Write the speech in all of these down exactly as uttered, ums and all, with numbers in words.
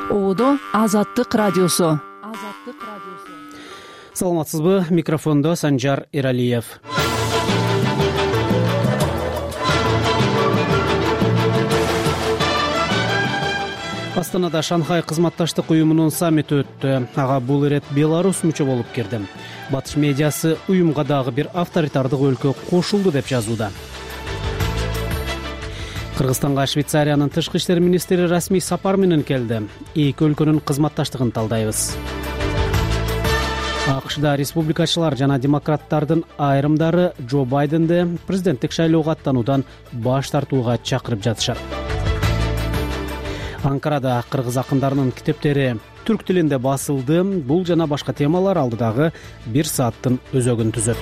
Оодо Азаттык радиосу. Азаттык радиосу. Саламатсызбы? Микрофондо Санжар Эралиев. Астанада Шанхай кызматташтык уюмунун саммити өттү. Ага бул ирет Беларусь мүчө болуп кирди. Батыш медиасы уюмга дагы бир авторитардык өлкө кошулду деп жазууда. Кыргызстанга Швейцариянын тышкы иштер министри расмий сапар менен келди. Эки өлкөнүн кызматташтыгын талдайбыз. АКШда республикачылар жана демократтардын айрымдары Джо Байденди президенттик шайлоого аттануудан баш тартууга чакырып жатышат. Анкарада кыргыз акындарынын китептери түрк тилинде басылды. Бул жана башка темалар алдыдагы бир сааттын өзөгүн түзөт.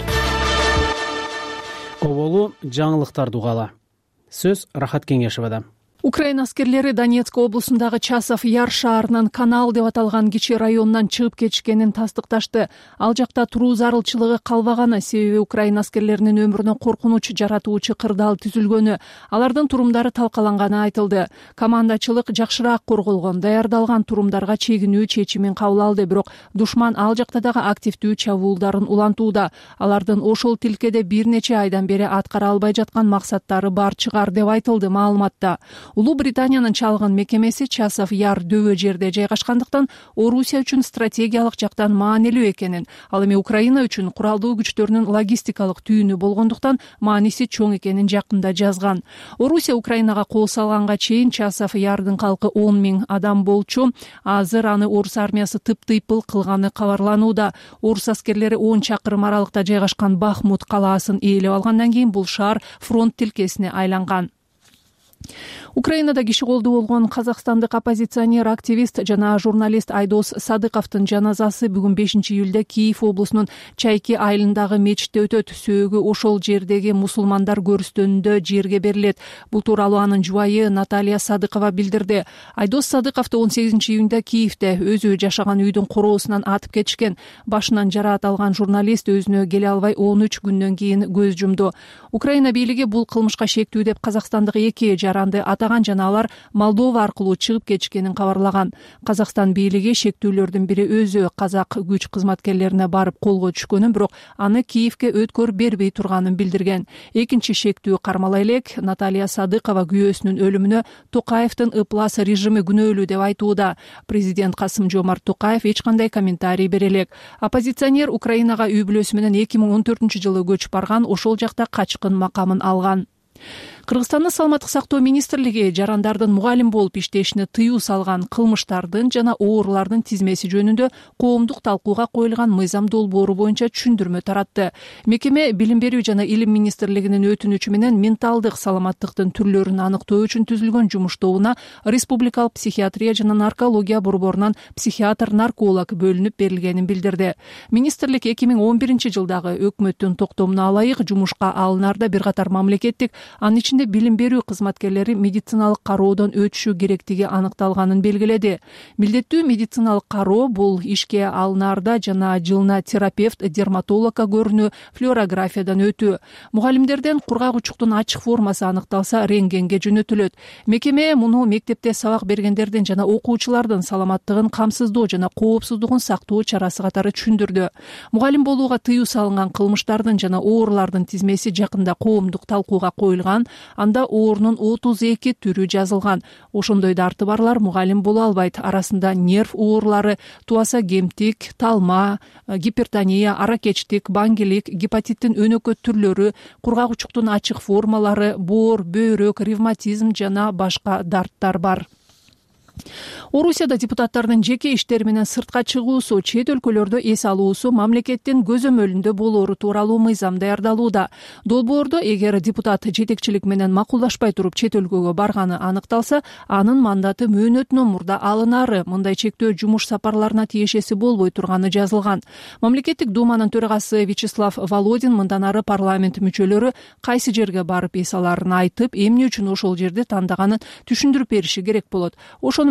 Оболу жаңылыктарды угала. Сөз Рахат Кеңешевада. Украина аскерлери Донецк облусундагы Часов Яр шаарынын Канал деп аталган кичи районунан чыгып кетишкенин тастыкташты. Ал жакта туруу зарылчылыгы калбаганы, себеби Украина аскерлеринин өмүрүнө коркунуч жаратуучу кырдаал түзүлгөнү, алардын турумдары талкаланганы айтылды. Командачылык жакшыраак корголгон, даярдалган турумдарга чегинүү чечимин кабыл алды, бирок душман ал жакта дагы активдүү чабуулдарын улантууда. Алардын ошол тилкеде бир нече айдан бери аткара албай жаткан максаттары бар чыгар деп айтылды маалыматта. Улуу Британиянын чалгын мекемеси Часов Яр дөбө жерде жайгашкандыктан Орусия үчүн стратегиялык жактан маанилүү экенин, ал эми Украина үчүн куралдуу күчтөрүнүн логистикалык түйүнү болгондуктан мааниси чоң экенин жакында жазган. Орусия Украинага кол салганга чейин Часов Ярдын калкы он миң адам болчу. Азыр аны орус армиясы тыптыйпыл кылганы кабарланууда. Орус аскерлери он чакырым аралыкта жайгашкан Бахмут калаасын ээлеп алгандан кийин бул шаар фронт тилкесине айланган. Украинада киши колдуу болгон казакстандык оппозиционер, активист жана журналист Айдос Садыковдун жаназасы бүгүн бешинчи июлда Киев облусунун Чайки айылындагы мечитте өтөт. Сөөгү ошол жердеги мусулмандар көрүстөнүндө жерге берилет. Бул тууралуу анын жубайы Наталья Садыкова билдирди. Айдос Садыковду он сегизинчи июнда Киевде өзү жашаган үйдүн короосунан атып кетишкен. Башынан жараат алган журналист өзүнө келе албай он үч күндөн кийин көз жумду. Украина бийлиги бул кылмышка шектүү деп казакстандык эки жаранды атаган жана алар Молдова аркылуу чыгып кетишкенин кабарлаган. Казакстан бийлиги шектүүлөрдүн бири өзү казак күч кызматкерлерине барып колго түшкөнүн, бирок аны Киевге өткөр бербей турганын билдирген. Экинчи шектүү кармала элек Наталья Садыкова күйөөсүнүн өлүмүнө Токаевдин ыплас режими күнөөлүү деп айтууда. Президент Касым-Жомарт Токаев эч кандай комментарий бере элек. Оппозиционер Украинага үй бүлөсү менен эки миң он төртүнчү жылы көчүп барган, ошол жакта качкын макамын алган. Кыргызстандын саламаттык сактоо министрлиги жарандардын мугалим болуп иштешине тыюу салган кылмыштардын жана оорулардын тизмеси жөнүндө коомдук талкууга коюлган мыйзам долбоору боюнча түшүндүрмө таратты. Мекеме билим берүү жана илим министрлигинин өтүнүчү менен менталдык саламаттыктын түрлөрүн аныктоо үчүн түзүлгөн жумуш тобуна республикалык психиатрия жана наркология борборунан психиатр-нарколог бөлүнүп берилгенин билдирди. Министрлик эки миң он биринчи жылдагы өкмөттүн токтомуна ылайык жумушка алынарда бир катар мамлекеттик, анын ичинде билим берүү кызматкерлери медициналык кароодон өтүшү керектиги аныкталганын белгиледи. Милдеттүү медициналык кароо бул ишке алынарда жана жылына терапевт, дерматологко көрүнүү, флюорографиядан өтүү. Мугалимдерден кургак учуктун ачык формасы аныкталса рентгенге жөнөтүлөт. Мекеме муну мектепте сабак бергендердин жана окуучулардын саламаттыгын камсыздоо жана коопсуздугун сактоо чарасы катары түшүндүрдү. Мугалим болууга тыюу салынган кылмыштардын жана оорулардын тизмеси жакында коомдук талкууга коюлган. Анда оорунун отуз эки түрү жазылган. Ошондой дарты барлар мугалим боло албайт. Арасында нерв оорулары, туаса кемтик, талма, гипертония, аракечтик, баңгелик, гепатиттин өнөкөт түрлөрү, кургак учуктун ачык формалары, боор, бөйрөк, ревматизм жана башка дарттар бар. Орусияда депутаттардын жеке иштери менен сыртка чыгуусу, чет өлкөлөрдө эс алуусу мамлекеттин көзөмөлүндө болоору тууралуу мыйзам даярдалууда. Долбоордо эгер депутат жетекчилик менен макулдашпай туруп чет өлкөгө барганы аныкталса, анын мандаты мөөнөтүнөн мурда алынары, мындай чектөө жумуш сапарларына тиешеси болбой турганы жазылган. Мамлекеттик думанын төрагасы Вячеслав Володин мындан ары парламент мүчөлөрү кайсы жерге барып эс аларын айтып, эмне үчүн ошол жерди тандаганын түшүндүрүп бериши керек болот. Ошону менен катар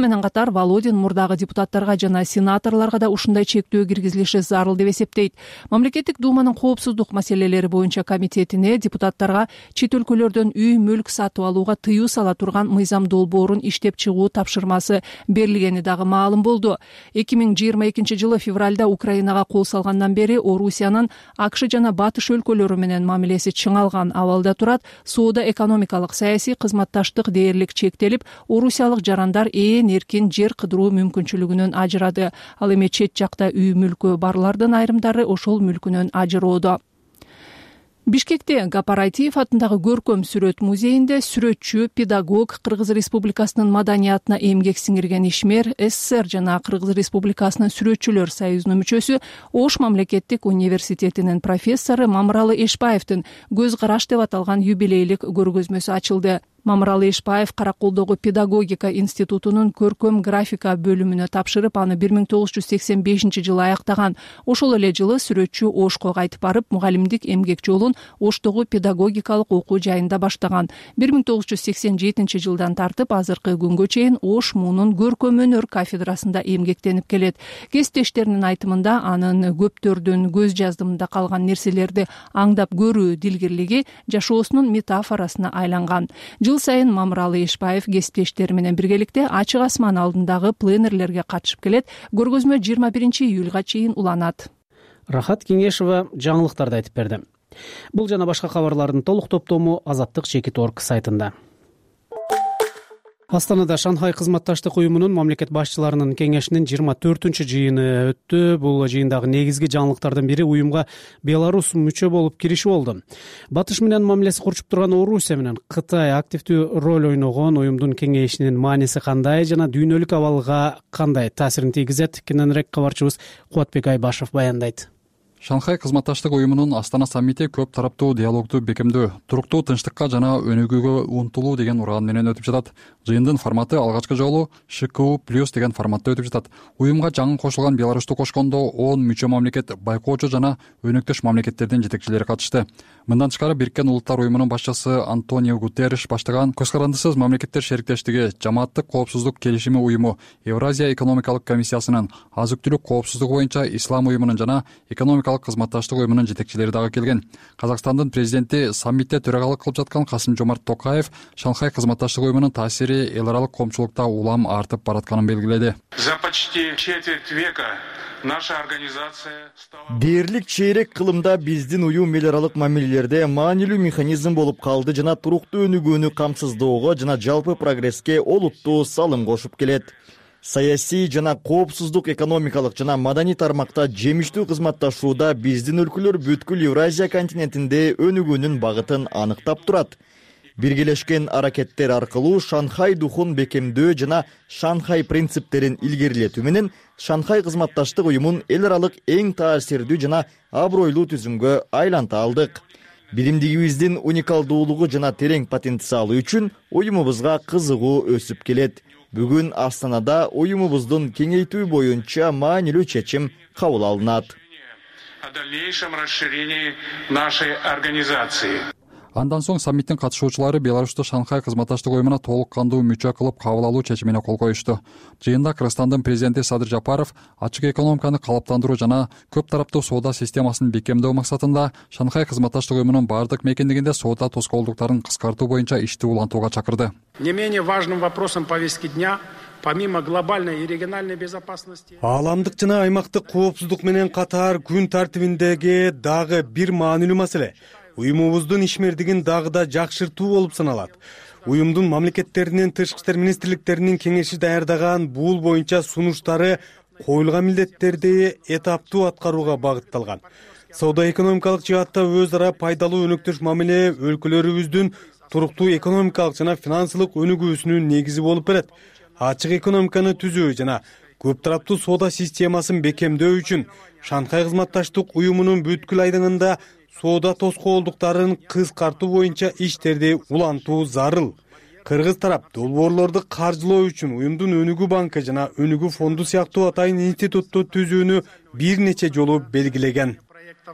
депутаттар Володин мурдагы депутаттарга жана сенаторлорго да ушундай чектөө киргизилиши зарыл деп эсептейт. Мамлекеттик думанын коопсуздук маселелери боюнча комитетине депутаттарга чет өлкөлөрдөн үй мүлк сатып алууга тыюу сала турган мыйзам долбоорун иштеп чыгуу тапшырмасы берилгени дагы маалым болду. эки миң жыйырма экинчи жылы февралда Украинага кол салгандан бери Орусиянын АКШ жана Батыш өлкөлөрү менен мамилеси чыңалган абалда турат. Соода экономикалык саясий кызматташтык дээрлик чектелип, орусиялык жарандар ээн эркин жер кыдыруу мүмкүнчүлүгүнөн ажырады. Ал эми чет жакта үй мүлкү барлардын айрымдары ошол мүлкүнөн ажыроодо. Бишкекте Гапар Айтиев атындагы көркөм сүрөт музейинде сүрөтчү, педагог, Кыргыз Республикасынын маданиятына эмгек сиңирген ишмер, СССР жана Кыргыз Республикасынын сүрөтчүлөр союзунун мүчөсү, Ош мамлекеттик университетинин профессору Мамыралы Эшбаевдин көз караш деп аталган юбилейлик көргөзмөсү ачылды. Мамыралы Эшбаев Караколдогу педагогика институтунун көркөм графика бөлүмүнө тапшырып, аны бир миң тогуз жүз сексен бешинчи жылы аяктаган. Ошол эле жылы сүрөтчү Ошко кайтып барып, мугалимдик эмгек жолун Оштогу педагогикалык окуу жайында баштаган. бир миң тогуз жүз сексен жетинчи жылдан тартып, азыркы күнгө чейин Ош муунун көркөм өнөр кафедрасында эмгектенип келет. Кесиптештеринин айтымында, анын көптөрдүн көз жаздымында калган нерселерди аңдап көрүү дилгирлиги жашоосунун метафорасына айланган. Жыл сайын Мамыралы Эшбаев кесиптештери менен биргеликте ачык асман алдындагы пленерлерге катышып келет. Көргөзмө жыйырма биринчи июлга чейин уланат. Рахат Кеңешова жаңылыктарды айтып берди. Бул жана башка кабарлардын толук топтому Азаттык чекит точка орг сайтында. Астанада Шанхай кызматташтык уюмунун мамлекет башчыларынын кеңешинин жыйырма төртүнчү жыйыны өттү. Бул жыйындагы негизги жаңылыктардын бири уюмга Беларусь мүчө болуп кириши болду. Батыш менен мамилеси курчуп турган Орусия менен Кытай активдүү роль ойногон уюмдун кеңейишинин мааниси кандай жана дүйнөлүк абалга кандай таасирин тийгизет? Кененирээк кабарчыбыз Кубатбек Айбашев баяндайт. Шанхай кызматташтык уюмунун Астана саммити көп тараптуу диалогду бекемдөө, туруктуу тынчтыкка жана өнүгүүгө умтулуу деген уран менен өтүп жатат. Жыйындын форматы алгачкы жолу ШКУ плюс деген форматта өтүп жатат. Уюмга жаңы кошулган Беларусьту кошкондо он мүчө мамлекет, байкоочу жана өнөктөш мамлекеттердин жетекчилери катышты. Мындан тышкары Бириккен Улуттар уюмунун башчысы Антонио Гутерриш баштаган көз карандысыз мамлекеттер шериктештиги, жамааттык коопсуздук келишими уюму, Евразия экономикалык комиссиясынын, азык-түлүк коопсуздугу боюнча Ислам уюмунун жана экономикалык кызматташтык уюмунун жетекчилери дагы келген. Казакстандын президенти саммитте төрагалык кылып жаткан Касым-Жомарт Токаев Шанхай кызматташтык уюмунун таасири эл аралык коомчулукта улам артып баратканын белгиледи. За почти четверть века наша организация стала... Дээрлик чейрек кылымда биздин уюм эл аралык мамилелерде маанилүү механизм болуп калды жана туруктуу өнүгүүнү камсыздоого жана жалпы прогресске олуттуу салым кошуп келет. Саясий жана коопсуздук, экономикалык жана маданий тармакта жемиштүү кызматташууда биздин өлкөлөр бүткүл Евразия континентинде өнүгүүнүн багытын аныктап турат. Биргелешкен аракеттер аркылуу Шанхай духун бекемдөө жана Шанхай принциптерин илгерилетүү менен Шанхай кызматташтык уюмун эл аралык эң таасирдүү жана абройлуу түзүмгө айланта алдык. Биримдигибиздин уникалдуулугу жана терең потенциалы үчүн уюмубузга кызыгуу өсүп келет. Бүгүн Астанада уюмубуздун кеңейтүү боюнча маанилүү чечим кабыл алынат. О дальнейшем расширении нашей организации. Андан соң саммиттин катышуучулары Беларусьту Шанхай кызматташтык уюмуна толук кандуу мүчө кылып кабыл алуу чечимине кол коюшту. Жыйында Кыргызстандын президенти Садыр Жапаров ачык экономиканы калыптандыруу жана көп тараптуу соода системасын бекемдөө максатында Шанхай кызматташтык уюмунун бардык мекендигинде соода тоскоолдуктарын кыскартуу боюнча ишти улантууга чакырды. Не менее важным вопросом повестки дня помимо глобальной и региональной безопасности. Ааламдык жана аймактык коопсуздук менен катар күн тартибиндеги дагы бир маанилүү маселе уюмубуздун ишмердигин дагы да жакшыртуу болуп саналат. Уюмдун мамлекеттеринин тышкы иштер министрликтеринин кеңеши даярдаган бул боюнча сунуштары коюлган милдеттерди этаптуу аткарууга багытталган. Соода экономикалык жаатта өз ара пайдалуу өнөктөш мамиле өлкөлөрүбүздүн туруктуу экономикалык жана финансылык өнүгүүсүнүн негизи болуп берет. Ачык экономиканы түзүү жана көп тараптуу соода системасын бекемдөө үчүн Шанхай кызматташтык уюмунун бүткүл айдыңында соода тоскоолдуктарын кыскартуу боюнча иштерди улантуу зарыл. Кыргыз тарап долбоорлорду каржылоо үчүн уюмдун өнүгүү банкы жана өнүгүү фонду сыяктуу атайын институтту түзүүнү бир нече жолу белгилеген.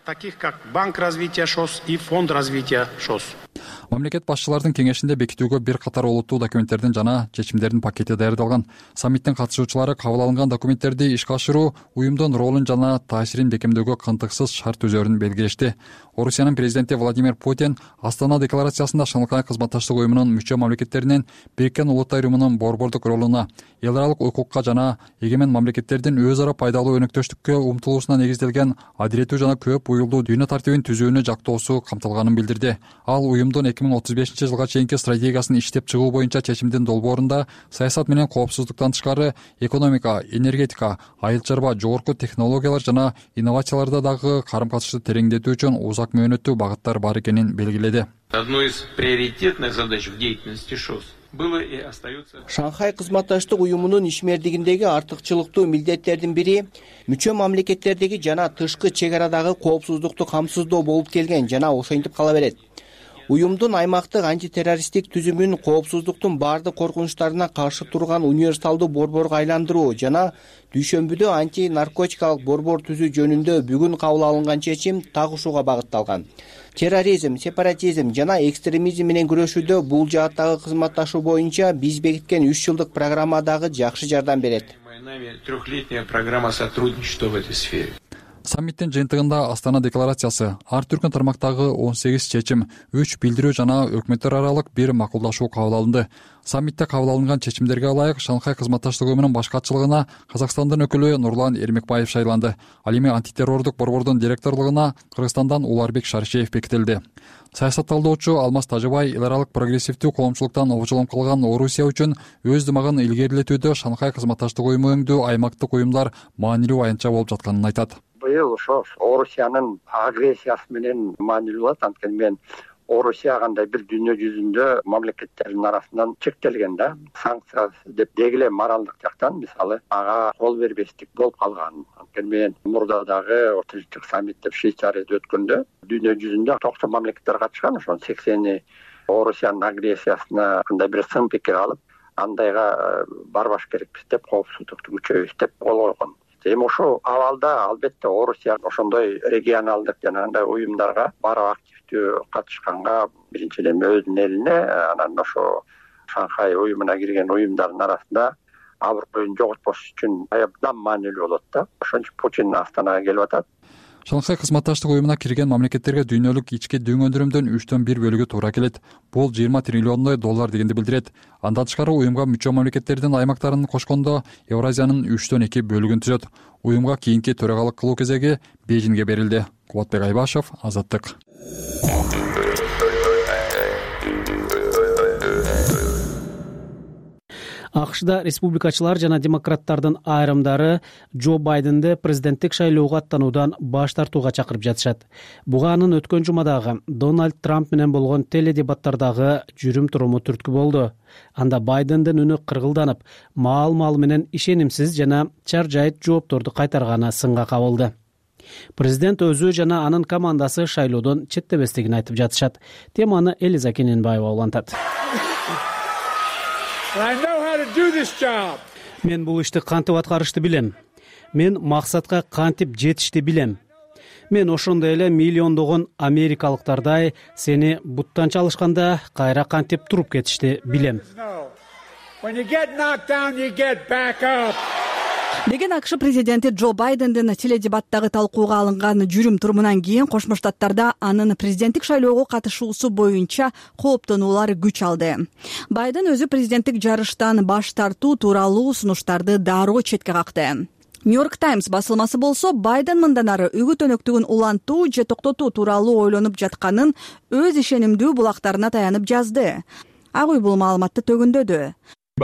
таких как Банк развития ШОС и Фонд развития ШОС. Мамлекет башчылардын кеңешинде бекитүүгө бир катар олуттуу документтердин жана чечимдердин пакети даярдалган. Саммиттин катышуучулары кабыл алынган документтерди ишке ашыруу, уюмдун ролун жана таасирин бекемдөөгө кантыксыз шарт түзөрүн белгилешти. Орусиянын президенти Владимир Путин Астана декларациясында Шанхай кызматташтык уюмунун мүчө мамлекеттеринин Бириккен Улуттар уюмунун борбордук ролуна, эл аралык укукка жана эгемен мамлекеттердин өз ара пайдалуу өнөктөштүккө умтулуусуна негизделген адилеттүү жана көп уюлдуу дүйнө тартибин түзүүнү жактоосу камтылганын билдирди. Ал уюмдун эки миң отуз бешинчи жылга чейинки стратегиясын иштеп чыгуу боюнча чечимдин долбоорунда саясат менен коопсуздуктан тышкары экономика, энергетика, айыл чарба, жогорку технологиялар жана инновацияларда дагы карым-катышты тереңдетүү үчүн узак мөөнөттүү багыттар бар экенин белгиледи. Одной из приоритетных задач в деятельности ШОС было и остается. Шанхай кызматташтык уюмунун ишмердигиндеги артыкчылыктуу милдеттердин бири мүчө мамлекеттердеги жана тышкы чек арадагы коопсуздукту камсыздоо болуп келген жана ошентип кала берет. Уюмдун аймактык антитеррористтик түзүмүн коопсуздуктун бардык коркунучтарына каршы турган универсалдуу борборго айландыруу жана дүйшөмбүдө анти-наркотикалык борбор түзүү жөнүндө бүгүн кабыл алынган чечим так ушуга багытталган. Терроризм, сепаратизм жана экстремизм менен күрөшүүдө бул жааттагы кызматташуу боюнча биз бекиткен үч жылдык программа дагы жакшы жардам берет. Трехлетняя программа сотрудничества в этой сфере. Саммиттин жыйынтыгында Астана декларациясы, ар түркүн тармактагы он сегиз чечим, үч билдирүү жана өкмөттөр аралык бир макулдашуу кабыл алынды. Саммитте кабыл алынган чечимдерге ылайык Шанхай кызматташтык уюмунун баш катчылыгына Казакстандын өкүлү Нурлан Эрмекбаев шайланды. Ал эми антитеррордук борбордун директорлугуна Кыргызстандан Уларбек Шаршеев бекитилди. Саясат талдоочу Алмаз Тажыбай эл аралык прогрессивдүү коомчулуктан обжолом калган Орусия үчүн өз дымагын илгерилетүүдө Шанхай кызматташтык уюму өңдүү аймактык уюмдар маанилүү аянтча болуп жатканын айтат. Быйыл ошо Орусиянын агрессиясы менен маанилүү болот. Анткени мен Орусия кандай бир дүйнө жүзүндө мамлекеттердин арасынан чектелген да. Санкция деп дегиле моралдык жактан мисалы ага кол бербестик болуп калган. Анткени мен мурда дагы Орточулук саммит деп Швейцарияда өткөндө дүйнө жүзүндө токсон мамлекеттер катышкан. Ошонун сексени Орусиянын агрессиясына кандай бир сын пикир алып, андайга барбаш керекпиз деп, коопсуздукту күчөйбүз деп кол койгон. Эми ошол абалда албетте Орусия ошондой регионалдык жана андай уюмдарга барып активдүү катышканга биринчиден өзүнүн элине, анан ошо Шанхай уюмуна кирген уюмдардын арасында аброюн жоготпош үчүн абдан маанилүү болот да. Ошон үчүн Путин Астанага келип атат. Шанхай кызматташтык уюмуна кирген мамлекеттерге дүйнөлүк ички дөң өндүрүмдөн үчтөн бир бөлүгү туура келет. Бул жыйырма триллиондой доллар дегенди билдирет. Андан тышкары уюмга мүчө мамлекеттердин аймактарын кошкондо Евразиянын үчтөн эки бөлүгүн түзөт. Уюмга кийинки төрагалык кылуу кезеги Бейжиңге берилди. Кубатбек Айбашев, Азаттык. АКШда республикачылар жана демократтардын айрымдары Джо Байденди президенттик шайлоого аттануудан баш тартууга чакырып жатышат. Буга анын өткөн жумадагы Дональд Трамп менен болгон теледебаттардагы жүрүм туруму түрткү болду. Анда Байдендин үнү кыргылданып, маал-маал менен ишенимсиз жана чаржайыт жоопторду кайтарганы сынга кабылды. Президент өзү жана анын командасы шайлоодон четтебестигин айтып жатышат. Теманы Элиза Кененбаева улантат. Мен бул ишти кантип аткарышты билем. Мен максатка кантип жетишти билем. Мен ошондой эле миллиондогон америкалыктардай сени буттан чалышканда кайра кантип туруп кетишти билем. Деген АКШ президенти Джо Байдендин теледебаттагы талкууга алынган жүрүм турумунан кийин Кошмо Штаттарда анын президенттик шайлоого катышуусу боюнча кооптонуулар күч алды. Байден өзү президенттик жарыштан баш тартуу тууралуу сунуштарды дароо четке какты. Нью-Йорк Таймс басылмасы болсо, Байден мындан ары үгүт өнөктүгүн улантуу же токтотуу тууралуу ойлонуп жатканын өз ишенимдүү булактарына таянып жазды. Ак үй бул маалыматты төгүндөдү.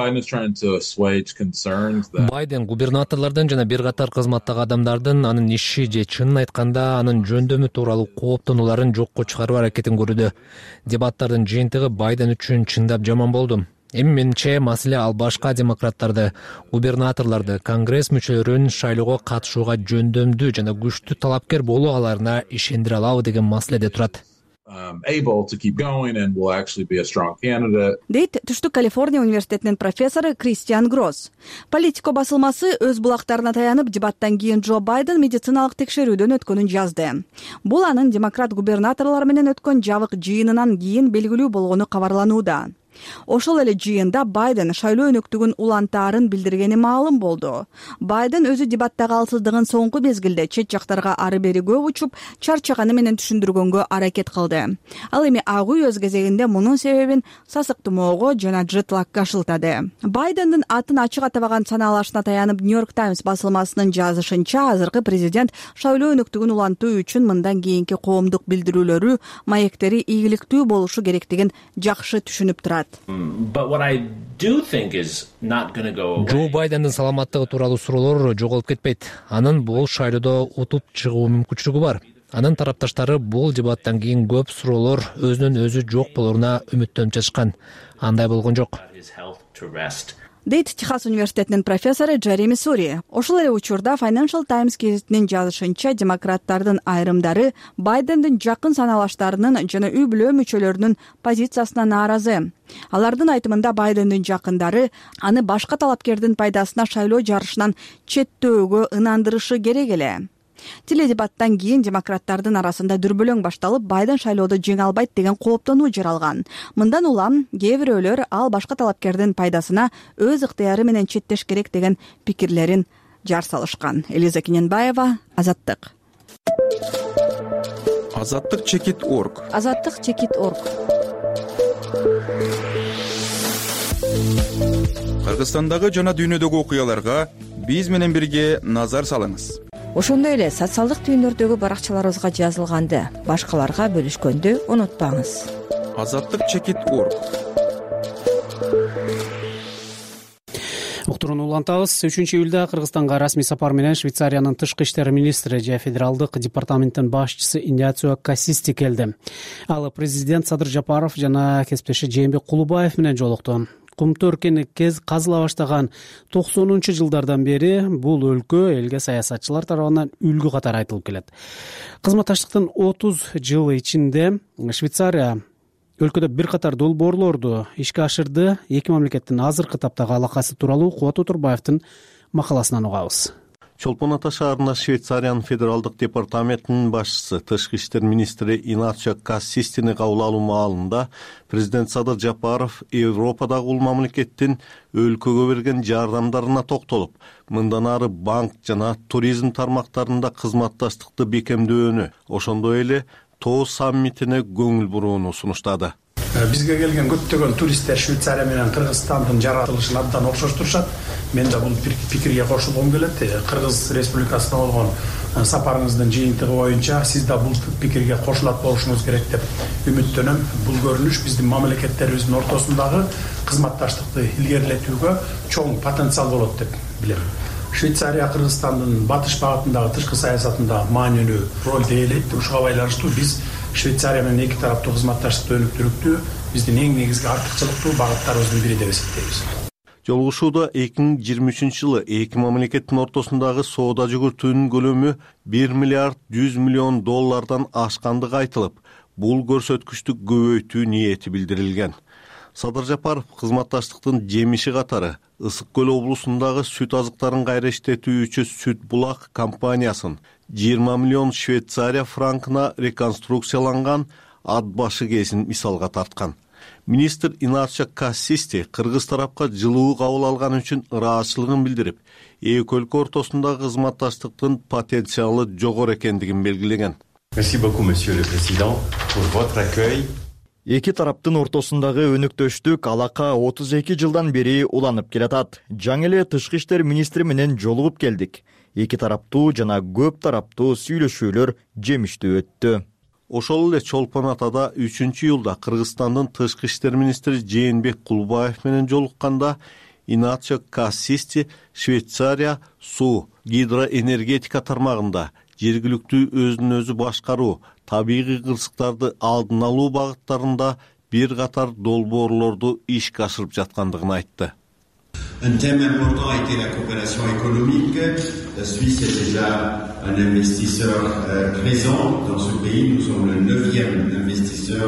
Байден губернаторлордун жана бир катар кызматтагы адамдардын анын иши же чынын айтканда анын жөндөмү тууралуу кооптонууларын жокко чыгаруу аракетин көрүүдө. Дебаттардын жыйынтыгы Байден үчүн чындап жаман болду. Эми менимче маселе ал башка демократтарды, губернаторлорду, конгресс мүчөлөрүн шайлоого катышууга жөндөмдүү жана күчтүү талапкер болуу аларына ишендире алабы деген маселеде турат. дейт Түштүк Калифорния университетинин профессору Кристиан Гросс. Политико басылмасы өз булактарына таянып, дебаттан кийин Джо Байден медициналык текшерүүдөн өткөнүн жазды. Бул анын демократ губернаторлор менен өткөн жабык жыйынынан кийин белгилүү болгону кабарланууда. Ошол эле жыйында Байден шайлоо өнөктүгүн улантаарын билдиргени маалым болду. Байден өзү дебаттагы алсыздыгын соңку мезгилде чет жактарга ары бери көп учуп, чарчаганы менен түшүндүргөнгө аракет кылды. Ал эми Ак үй өз кезегинде мунун себебин сасык тумоого жана джетлакка шылтады. Байдендин атын ачык атабаган санаалашына таянып, Нью-Йорк Таймс басылмасынын жазышынча, азыркы президент шайлоо өнөктүгүн улантуу үчүн мындан кийинки коомдук билдирүүлөрү, маектери ийгиликтүү болушу керектигин жакшы түшүнүп турат. Джо Байдендин саламаттыгы тууралуу суроолор жоголуп кетпейт. Анын бул шайлоодо утуп чыгуу мүмкүнчүлүгү бар. Анын тарапташтары бул дебаттан кийин көп суроолор өзүнөн өзү жок болоруна үмүттөнүп жатышкан. Андай болгон жок, дейт Техас университетинин профессору Джереми Сури. Ошол эле учурда Financial Times гезитинин жазышынча, демократтардын айрымдары Байдендин жакын санаалаштарынын жана үй бүлө мүчөлөрүнүн позициясына нааразы. Алардын айтымында Байдендин жакындары аны башка талапкердин пайдасына шайлоо жарышынан четтөөгө ынандырышы керек эле. Теледебаттан кийин демократтардын арасында дүрбөлөң башталып, Байден шайлоодо жеңе албайт деген кооптонуу жаралган. Мындан улам кээ бирөөлөр ал башка талапкердин пайдасына өз ыктыяры менен четтеш керек деген пикирлерин жар салышкан. Элиза Кененбаева, Азаттык. Азаттык чекит орг. Азаттык чекит орг. Кыргызстандагы жана дүйнөдөгү окуяларга биз менен бирге назар салыңыз. Ошондой эле социалдык түйүндөрдөгү баракчаларыбызга жазылганды башкаларга бөлүшкөндү унутпаңыз. Азаттык чекит орг. Уктурууну улантабыз. үчүнчү июлда Кыргызстанга расмий сапар менен Швейцариянын тышкы иштер министри жана федералдык департаменттин башчысы Иняцио Кассисти келди. Ал президент Садыр Жапаров жана кесиптеши Жээнбек Кулубаев менен жолукту. Кумту өркени кез казыла баштаган токсонунчу жылдардан бери бул өлкө элге саясатчылар тарабынан үлгү катары айтылып келет. Кызматташтыктын отуз жылы ичинде Швейцария өлкөдө бир катар долбоорлорду ишке ашырды. Эки мамлекеттин азыркы таптагы алакасы тууралуу Кубат Отурбаевдин макаласынан угабыз. Чолпон Ата шаарында Швейцариянын федералдык департаментинин башчысы, тышкы иштер министри Иначио Кассистини кабыл алуу маалында президент Садыр Жапаров Европадагы бул мамлекеттин өлкөгө берген жардамдарына токтолуп, мындан ары банк жана туризм тармактарында кызматташтыкты бекемдөөнү, ошондой эле Тоо саммитине көңүл бурууну сунуштады. Бизге келген көптөгөн туристтер Швейцария менен Кыргызстандын жаратылышын абдан окшоштурушат. Мен да бул пикирге кошулгум келет. Кыргыз Республикасына болгон сапарыңыздын жыйынтыгы боюнча сиз да бул пикирге кошулат болушуңуз керек деп үмүттөнөм. Бул көрүнүш биздин мамлекеттерибиздин ортосундагы кызматташтыкты илгерилетүүгө чоң потенциал болот деп билем. Швейцария Кыргызстандын батыш багытындагы тышкы саясатында маанилүү роль ээлейт. Ушуга байланыштуу биз Швейцария менен эки тараптуу кызматташтыкты өнүктүрүүгө биздин эң негизги артыкчылыктуу багыттарыбыздын бири деп эсептейбиз. Жолугушууда эки миң жыйырма үчүнчү жылы эки мамлекеттин ортосундагы соода жүгүртүүнүн көлөмү бир миллиард жүз миллион доллардан ашкандыгы айтылып, бул көрсөткүчтү көбөйтүү ниети билдирилген. Садыр Жапаров кызматташтыктын жемиши катары Ысык көл облусундагы сүт азыктарын кайра иштетүүчү Сүт булак компаниясын жыйырма миллион Швейцария франкына реконструкцияланган ат башы кээсин мисалга тарткан. Министр Иначио Кассисти кыргыз тарапка жылуу кабыл алган үчүн ыраазычылыгын билдирип, эки өлкө ортосундагы кызматташтыктын потенциалы жогору экендигин белгилеген. Эки тараптын ортосундагы өнүктөштүк алака отуз эки жылдан бери уланып келатат. Жаңы эле тышкы иштер министри менен жолугуп келдик. Эки тараптуу жана көп тараптуу сүйлөшүүлөр жемиштүү өттү. Ошол эле Чолпон Атада үчүнчү июлда Кыргызстандын тышкы иштер министри Жээнбек Кулубаев менен жолукканда Иначио Кассисти Швейцария суу, гидроэнергетика тармагында жергиликтүү өзүн өзү башкаруу, табигый кырсыктарды алдын алуу багыттарында бир катар долбоорлорду ишке ашырып жаткандыгын айтты. Un thème important a été la coopération économique. La Suisse est déjà un investisseur euh, présent dans ce pays. Nous sommes le neuvième investisseur.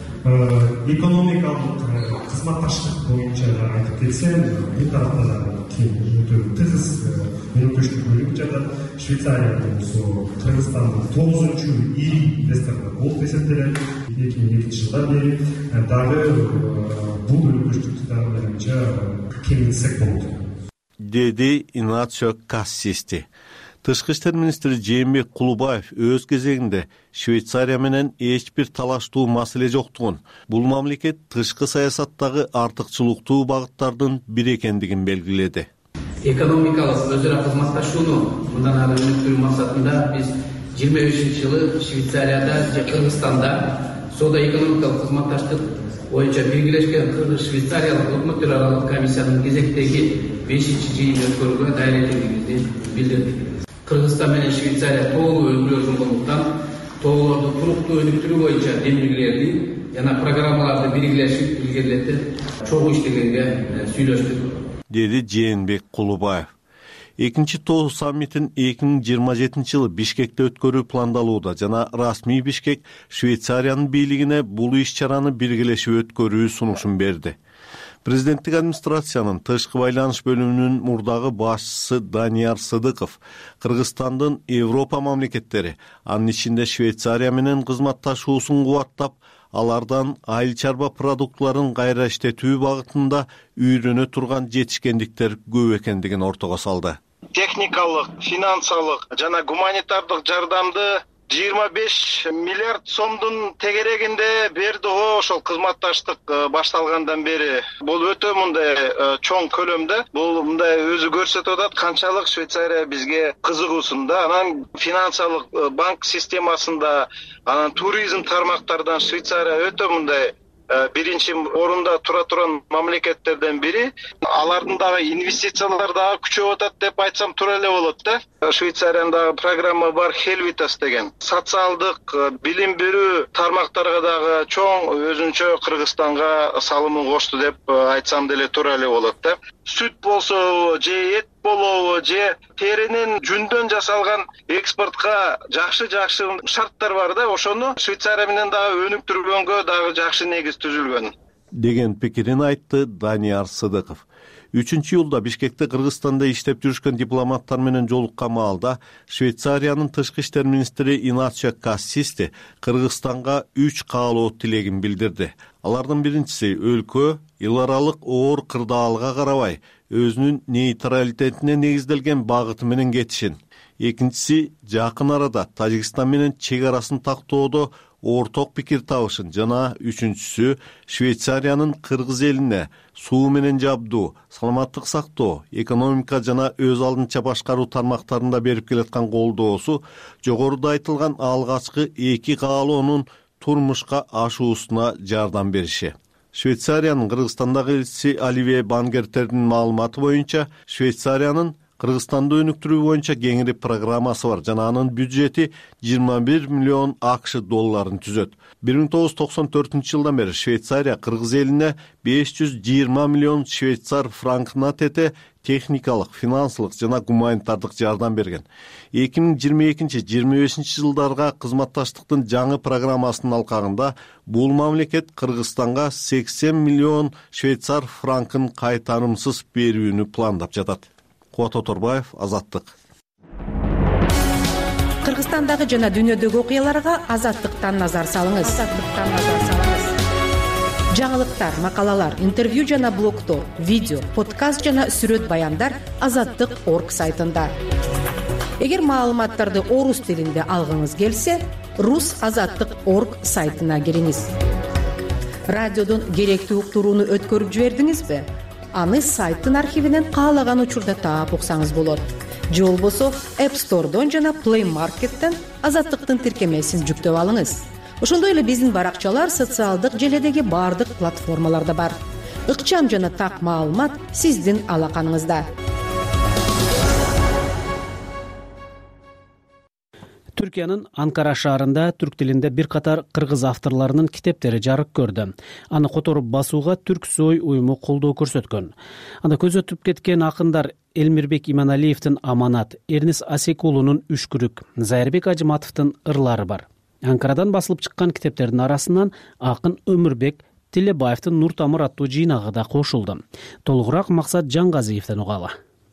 Экономикалык кызматташтык боюнча айтып кетсем, бул тарапта өтө тыгыз өнөктөштүк бөлүнүп жатат. Швейцария болсо Кыргызстандын тогузунчу ири инвестору болуп эсептелет. эки миң экинчи жылдан бери дагы бул өнөктөштүктү дагы боюнча кеңейтсек болот, деди Инацио Кассисти. Тышкы иштер министри Жээнбек Кулубаев өз кезегинде Швейцария менен эч бир талаштуу маселе жоктугун, бул мамлекет тышкы саясаттагы артыкчылыктуу багыттардын бири экендигин белгиледи. Экономикалык өз ара кызматташууну мындан ары өнүктүрүү максатында биз жыйырма бешинчи жылы Швейцарияда же Кыргызстанда соода экономикалык кызматташтык боюнча Биргелешкен Кыргыз-Швейцариялык өкмөттөр аралык комиссиянын кезектеги бешинчи жыйынын өткөрүүгө даяр экендигибизди билдирдик. Кыргызстан менен Швейцария тоолуу өндүрүүчү болгондуктан тоолорду туруктуу өнүктүрүү боюнча демилгелерди жана программаларды белгилешип илгерилетип чогуу иштегенге сүйлөштүк, деди Жээнбек Кулубаев. Экинчи тоо саммитин эки миң жыйырма жетинчи жылы Бишкекте өткөрүү пландалууда жана расмий Бишкек Швейцариянын бийлигине бул иш-чараны биргелешип өткөрүү сунушун берди. Президенттик администрациянын тышкы байланыш бөлүмүнүн мурдагы башчысы Данияр Сыдыков Кыргызстандын Европа мамлекеттери, анын ичинде Швейцария менен кызматташуусун кубаттап, алардан айыл чарба продуктларын кайра иштетүү багытында үйрөнө турган жетишкендиктер көп экендигин ортого салды. Техникалык, финансалык жана гуманитардык жардамды жыйырма беш миллиард сомдун тегерегинде берди го ошол кызматташтык башталгандан бери. Бул өтө мындай чоң көлөмдө. Бул мындай өзү көрсөтүп атат канчалык Швейцария бизге кызыгуусунда. Анан финансалык банк системасында, анан туризм тармактардан Швейцария өтө мындай биринчи орунда тура турган мамлекеттерден бири. Алардын дагы инвестициялар дагы күчөп атат деп айтсам туура эле болот да. Швейцариянын дагы программа бар, Хелвитас деген. Социалдык, билим берүү тармактарга дагы чоң өзүнчө Кыргызстанга салымын кошту деп айтсам деле туура эле болот да. Сүт болсо же эт болобу же теринин жүндөн жасалган экспортко жакшы-жакшы шарттар бар да, ошону Швейцария менен дагы өнүктүргөнгө дагы жакшы негиз түзүлгөн, деген пикирин айтты Данияр Сыдыков. Үчүнчү июлда Бишкекте Кыргызстанда иштеп жүрүшкөн дипломаттар менен жолуккан маалда Швейцариянын тышкы иштер министри Инацио Кассисти Кыргызстанга үч каалоо тилегин билдирди. Алардын биринчиси өлкө эл аралык оор кырдаалга карабай өзүнүн нейтралитетине негизделген багыты менен кетишин. Экинчиси жакын арада Тажикстан менен чек арасын тактоодо орток пикир табышын жана үчүнчүсү Швейцариянын Кыргыз элине суу менен жабдуу, саламаттык сактоо, экономика жана өз алдынча башкаруу тармактарында берип келаткан колдоосу жогоруда айтылган алгачкы эки каалоонун турмушка ашуусуна жардам бериши. Швейцариянын Кыргызстандагы элчиси Оливье Бангертердин маалыматы боюнча Швейцариянын Кыргызстанды өнүктүрүү боюнча кеңири программасы бар жана анын бюджети жыйырма бир миллион акш долларын түзөт. бир миң тогуз жүз токсон төртүнчү жылдан бери Швейцария Кыргыз элине беш жүз жыйырма миллион швейцар франкына тете техникалык, финансылык жана гуманитардык жардам берген. эки миң жыйырма экинчи жыйырма бешинчи жылдарга кызматташтыктын жаңы программасынын алкагында бул мамлекет Кыргызстанга сексен миллион швейцар франкын кайтарымсыз берүүнү пландап жатат. Кубат Оторбаев, Азаттык. Кыргызстандагы жана дүйнөдөгү окуяларга Азаттыктан назар салыңыз. Азаттыктан назар салыңыз. Жаңылыктар, макалалар, интервью жана блогтор, видео, подкаст жана сүрөт баяндар азаттык точка орг сайтында. Эгер маалыматтарды орус тилинде алгыңыз келсе, рус азаттык точка орг сайтына кириңиз. Радиодон керектүү уктурууну өткөрүп жибердиңизби? Аны сайттын архивинен каалаган учурда таап уксаңыз болот. Же болбосо App Store'дон жана Play Market'тен азаттыктын тиркемесин жүктөп алыңыз. Ошондой эле биздин баракчалар социалдык желедеги бардык платформаларда бар. Ыкчам жана так маалымат сиздин алаканыңызда. Түркиянын Анкара шаарында түрк тилинде бир катар кыргыз авторлорунун китептери жарык көрдү. Аны которуп басууга Түрксой уюму колдоо көрсөткөн. Анда көз өтүп кеткен акындар Элмирбек Иманалиевдин Аманат, Эрнис Асекулунун Үшкүрүк, Зайырбек Ажыматовдун Ырлары бар. Анкарадан басылып чыккан китептердин арасынан акын Өмүрбек Тилебаевдин Нур тамыр аттуу жыйнагы да кошулду. Толугураак Максат Жаңгазиевден угалы.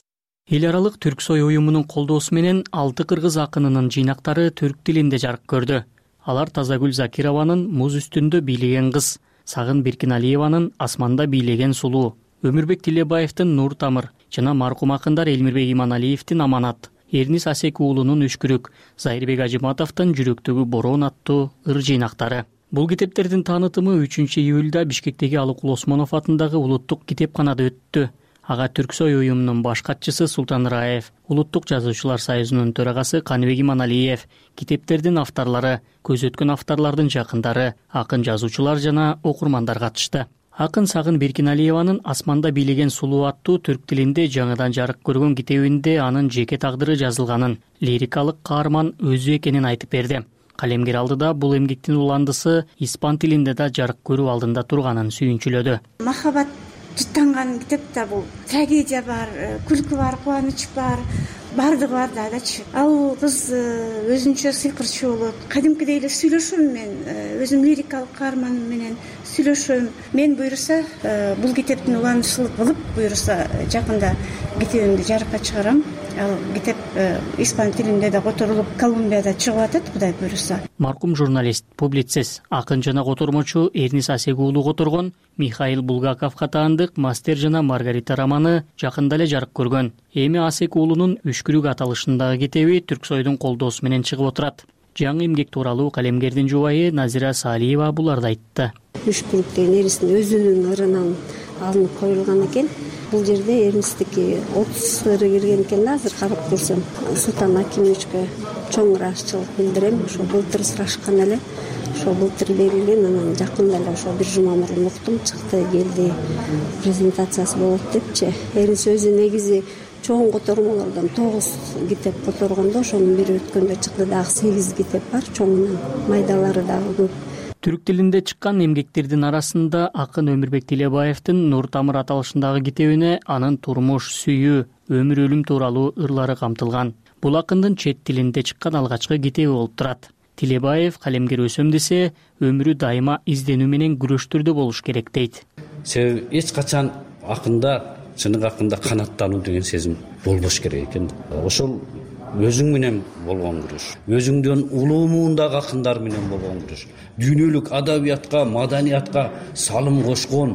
Эл аралык Түрксой уюмунун колдоосу менен алты кыргыз акынынын жыйнактары түрк тилинде жарык көрдү. Алар Тазагүл Закированын Муз үстүндө бийлеген кыз, Сагын Биркиналиеванын Асманда бийлеген сулуу, Өмүрбек Тилебаевдин Нур тамыр жана маркум акындар Элмирбек Иманалиевдин Аманат, Эрнис Асекуулунун Үшкүрүк, Зайырбек Ажыматовдун Жүрөктөгү бороон аттуу ыр жыйнактары. Бул китептердин таанытымы үчүнчү июлда Бишкектеги Алыкул Осмонов атындагы улуттук китепканада өттү. Ага Түрксой уюмунун баш катчысы Султан Раев, Улуттук жазуучулар союзунун төрагасы Каныбек Иманалиев, китептердин авторлору, көз өткөн авторлордун жакындары, акын жазуучулар жана окурмандар катышты. Акын Сагын Биркиналиеванын Асманда бийлеген сулуу аттуу түрк тилинде жаңыдан жарык көргөн китебинде анын жеке тагдыры жазылганын, лирикалык каарман өзү экенин айтып берди. Калемгер алдыда бул эмгектин уландысы испан тилинде да жарык көрүү алдында турганын сүйүнчүлөдү. Махабат жыттанган китепте бул трагедия бар, күлкү бар, кубаныч бар, бардыгы бар дагычы. Ал кыз өзүнчө сыйкырчу болот. Кадимкидей эле сүйлөшөм мен, өзүм лирикалык каарманым менен сүйлөшөм. Мен буйруса бул китептин уланышылык кылып, буйруса жакында китебимди жарыкка чыгарам. Ал китеп испан тилинде да которулуп, Колумбияда чыгып атат, Кудай буйруса. Маркум журналист, публицист, акын жана котормочу Эрнис Асекуулу которгон Михаил Булгаковго таандык Мастер жана Маргарита романы жакында эле жарык көргөн. Эми Асекуулунун Үшкүрүк аталышындагы китеби Түрксойдун колдоосу менен чыгып отурат. Жаңы эмгек тууралуу калемгердин жубайы Назира Салиева буларды айтты. Үшкүрүк деген Эрнистин өзүнүн ырынан алынып коюлган экен. Бул жерде Эрнистики отуз ыры кирген экен да, азыр карап көрсөм. Султан Акимовичке чоң ыраазычылык билдирем. Ошо былтыр сурашкан эле. Ошо былтыр берилген, анан жакында эле ошо бир жума мурун уктум, чыкты, келди. Презентациясы болот депчи. Эрнис өзү негизи чоң котормолордон тогуз китеп которгондо, ошонун бири өткөндө чыкты, дагы сегиз китеп бар, чоңунан майдалары дагы көп. Түрк тилинде чыккан эмгектердин арасында акын Өмүрбек Тилебаевдин Нур тамыр аталышындагы китебине анын турмуш, сүйүү, өмүр өлүм тууралуу ырлары камтылган. Бул акындын чет тилинде чыккан алгачкы китеби болуп турат. Тилебаев калемгер өсөм десе, өмүрү дайыма изденүү менен күрөштүрдө болуш керек дейт. Себеби эч качан акында, чыныгы акында канаттануу деген сезим болбош керек экен. Ошол өзүң менен болгон күрөш, өзүңдөн улуу муундагы акындар менен болгон күрөш, дүйнөлүк адабиятка, маданиятка салым кошкон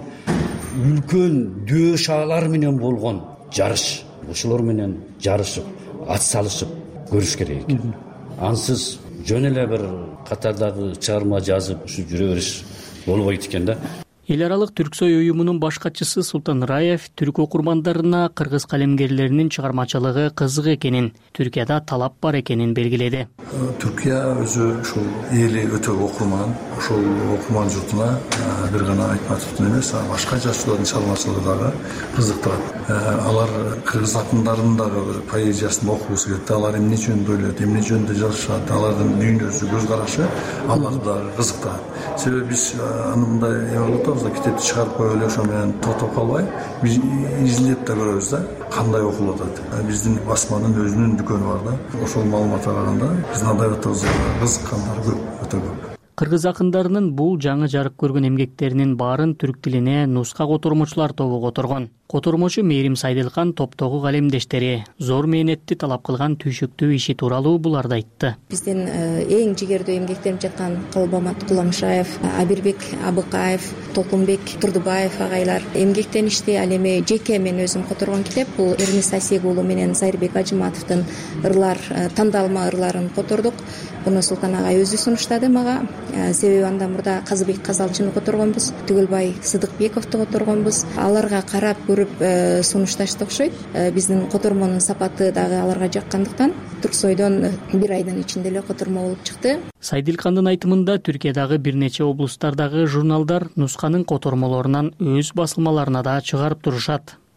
үлкөн дөө шаалар менен болгон жарыш, ошолор менен жарышып, ат салышып көрүш керек экен. Ансыз жөн эле бир катардагы чыгарма жазып ушу жүрө бериш болбойт экен да. Эл аралык Түрксой уюмунун баш катчысы Султан Раев түрк окурмандарына кыргыз калемгерлеринин чыгармачылыгы кызык экенин, Түркияда талап бар экенин белгиледи. Түркия өзү ушул эли өтө окурман, ошол окурман журтуна бир гана Айтматовдун эмес, башка жазуучулардын чыгармачылыгы дагы кызыктырат. Алар кыргыз акындарынын дагы бир поэзиясын окугусу келет. Алар эмне жөнүндө ойлойт, эмне жөнүндө жазышат, алардын дүйнөсү, көз карашы аларды дагы кызыктырат. Себеби биз аны мындай эме кылып китепти чыгарып коюп эле ошо менен тотоп калбай, биз изилдеп да көрөбүз да, кандай окулуп атат. Биздин басманын өзүнүн дүкөнү бар да. Ошол маалыматка караганда биздин адабиятыбызга кызыккандар көп, өтө көп. Кыргыз акындарынын бул жаңы жарык көргөн эмгектеринин баарын түрк тилине нуска котормочулар тобу которгон. Котормочу Мээрим Сайдылкан топтогу калемдештери зор мээнетти талап кылган түйшүктүү иши тууралуу буларды айтты. Биздин эң жигердүү эмгектерим жаткан Калбамат Куламшаев, Абирбек Абыкаев, Толкунбек Турдубаев агайлар эмгектеништи. Ал эми жеке мен өзүм которгон китеп бул Эрнис Асекуулу менен Зайырбек Ажыматовдун ырлар, тандалма ырларын котордук. Буну Султан агай өзү сунуштады мага. Себеби андан мурда Казыбек Казалчыны которгонбуз, Түгөлбай Сыдыкбековду которгонбуз. Аларга карап көрүп сунушташты окшойт. Биздин котормонун сапаты дагы аларга жаккандыктан Түрксойдон бир айдын ичинде эле котормо болуп чыкты. Сайдылкандын айтымында Түркиядагы бир нече облустардагы журналдар нусканын котормолорунан өз басылмаларына да чыгарып турушат.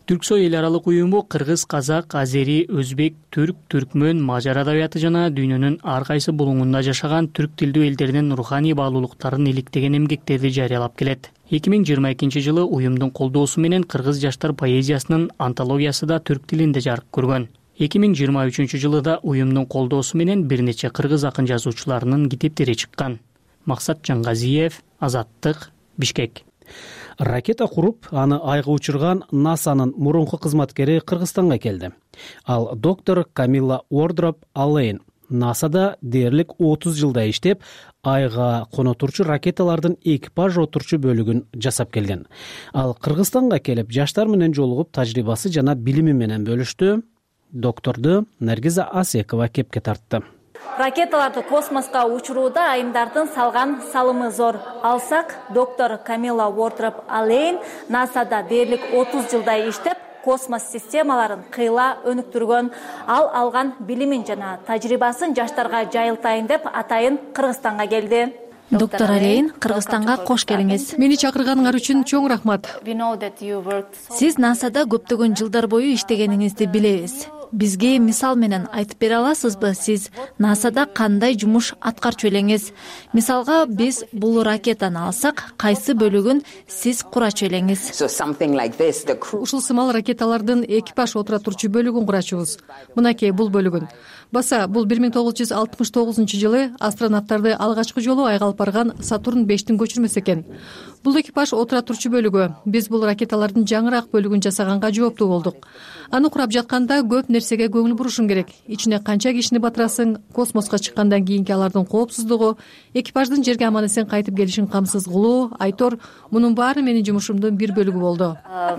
Түрксой эл аралык уюму кыргыз, казак, азери, өзбек, түрк, түркмөн, мажар адабияты жана дүйнөнүн ар кайсы булуңунда жашаган түрк тилдүү элдердин руханий баалуулуктарын иликтеген эмгектерди жарыялап келет. эки миң жыйырма экинчи жылы уюмдун колдоосу менен кыргыз жаштар поэзиясынын антологиясы да түрк тилинде жарык көргөн. эки миң жыйырма үчүнчү жылы да уюмдун колдоосу менен бир нече кыргыз акын жазуучуларынын китептери чыккан. Максат Жангазиев, Азаттык, Бишкек. Ракета куруп, аны айга учурган насанын мурунку кызматкери Кыргызстанга келди. Ал доктор Камила Уордроп Аллейн насада дээрлик отуз жылдай иштеп, айга коно турчу ракеталардын экипаж отурчу бөлүгүн жасап келген. Ал Кыргызстанга келип, жаштар менен жолугуп, тажрыйбасы жана билими менен бөлүштү. Докторду Наргиза Асекова кепке тартты. Ракеталарды космоска учурууда айымдардын салган салымы зор. Алсак, доктор Камила Уордроп Аллейн насада дээрлик отуз жылдай иштеп, космос системаларын кыйла өнүктүргөн. Ал алган билимин жана тажрыйбасын жаштарга жайылтайын деп атайын Кыргызстанга келди. Доктор Аллейн, Кыргызстанга кош келиңиз. Мени чакырганыңар үчүн чоң рахмат. Сиз насада көптөгөн жылдар бою иштегениңизди билебиз. Бизге мисал менен айтып бере аласызбы, сиз насада кандай жумуш аткарчу элеңиз? Мисалга, биз бул ракетаны алсак, кайсы бөлүгүн сиз курачу элеңиз? Ушул сымал ракеталардын экипаж отура турчу бөлүгүн курачубуз. Мынакей бул бөлүгүн. Баса, бул бир миң тогуз жүз алтымыш тогузунчу жылы астронавттарды алгачкы жолу айга алып барган Сатурн бештин көчүрмөсү экен. Бул экипаж отура турчу бөлүгү. Биз бул ракеталардын жаңыраак бөлүгүн жасаганга жооптуу болдук. Аны курап жатканда көп нерсеге көңүл бурушуң керек. Ичине канча кишини батырасың, космоско чыккандан кийинки алардын коопсуздугу, экипаждын жерге аман эсен кайтып келишин камсыз кылуу, айтор, мунун баары менин жумушумдун бир бөлүгү болду.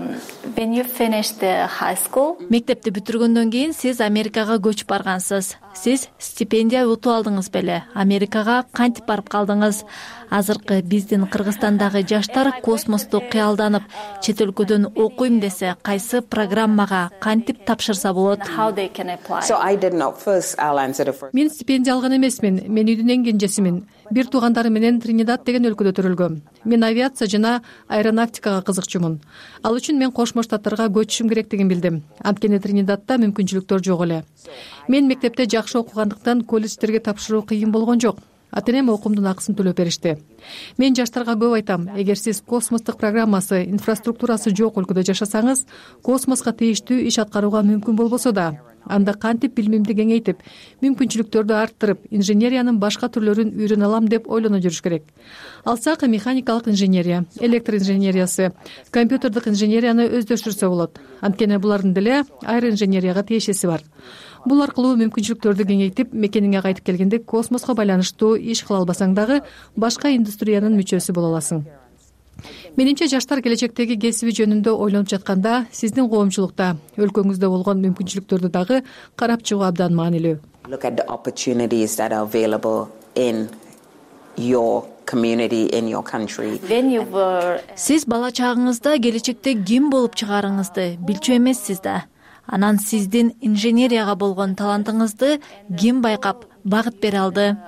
Мектепти бүтүргөндөн кийин сиз Америкага көчүп баргансыз. Сиз стипендия утуп алдыңыз беле? Америкага кантип барып калдыңыз? Азыркы биздин Кыргызстандагы жаштар космосту кыялданып, чет өлкөдөн окуйм десе, кайсы программага кантип тапшырса болот? Мен стипендия алган эмесмин, мен үйдүн эң кенжесимин. Бир туугандары менен Тринидад деген өлкөдө төрөлгөм. Мен авиация жана аэронавтикага кызыкчумун. Ал үчүн мен Кошмо Штаттарга көчүшүм керектигин билдим. Анткени Тринидадда мүмкүнчүлүктөр жок эле. Мен мектепте жакшы окугандыктан колледждерге тапшыруу кыйын болгон жок. Ата-энем окуумдун акысын төлөп беришти. Мен жаштарга көп айтам, эгер сиз космостук программасы, инфраструктурасы жок өлкөдө жашасаңыз, космоска тийиштүү иш аткарууга мүмкүн болбосо да, анда кантип билимимди кеңейтип, мүмкүнчүлүктөрдү арттырып, инженериянын башка түрлөрүн үйрөнө алам деп ойлоно жүрүш керек. Алсак, механикалык инженерия, электр инженериясы, компьютердик инженерияны өздөштүрсө болот. Анткени булардын деле аэроинженерияга тиешеси бар. Бул аркылуу мүмкүнчүлүктөрдү кеңейтип, мекениңе кайтып келгенде космоско байланыштуу иш кыла албасаң дагы башка индустриянын мүчөсү боло аласың. Менимче жаштар келечектеги кесиби жөнүндө ойлонуп жатканда, сиздин коомчулукта, өлкөңүздө болгон мүмкүнчүлүктөрдү дагы карап чыгуу абдан маанилүү. Сиз бала чагыңызда келечекте ким болуп чыгарыңызды билчү эмессиз да. Анан сиздин инженерияга болгон талантыңызды ким байкап, багыт бере алды?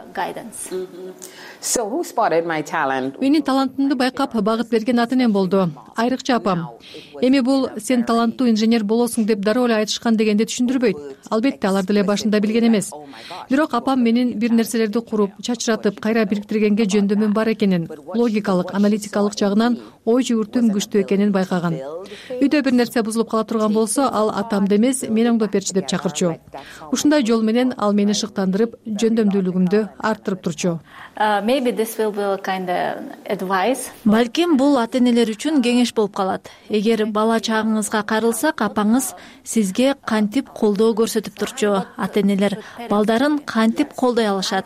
Менин талантымды байкап, багыт берген ата-энем болду. Айрыкча апам. Эми бул сен таланттуу инженер болосуң деп дароо эле айтышкан дегенди түшүндүрбөйт. Албетте, алар деле башында билген эмес. Бирок апам менин бир нерселерди куруп, чачыратып, кайра бириктиргенге жөндөмүм бар экенин, логикалык, аналитикалык жагынан ой жүгүртүүм күчтүү экенин байкаган. Үйдө бир нерсе бузулуп кала турган болсо, ал атамды эмес, мен оңдоп берчи деп чакырчу. Ушундай жол менен ал мени шыктандырып, жөндөмдүүлүгүмдү арттырып турчу. Балким бул ата-энелер үчүн кеңеш болуп калат. Эгер бала чагыңызга кайрылсак, апаңыз сизге кантип колдоо көрсөтүп турчу? Ата-энелер балдарын кантип колдой алышат?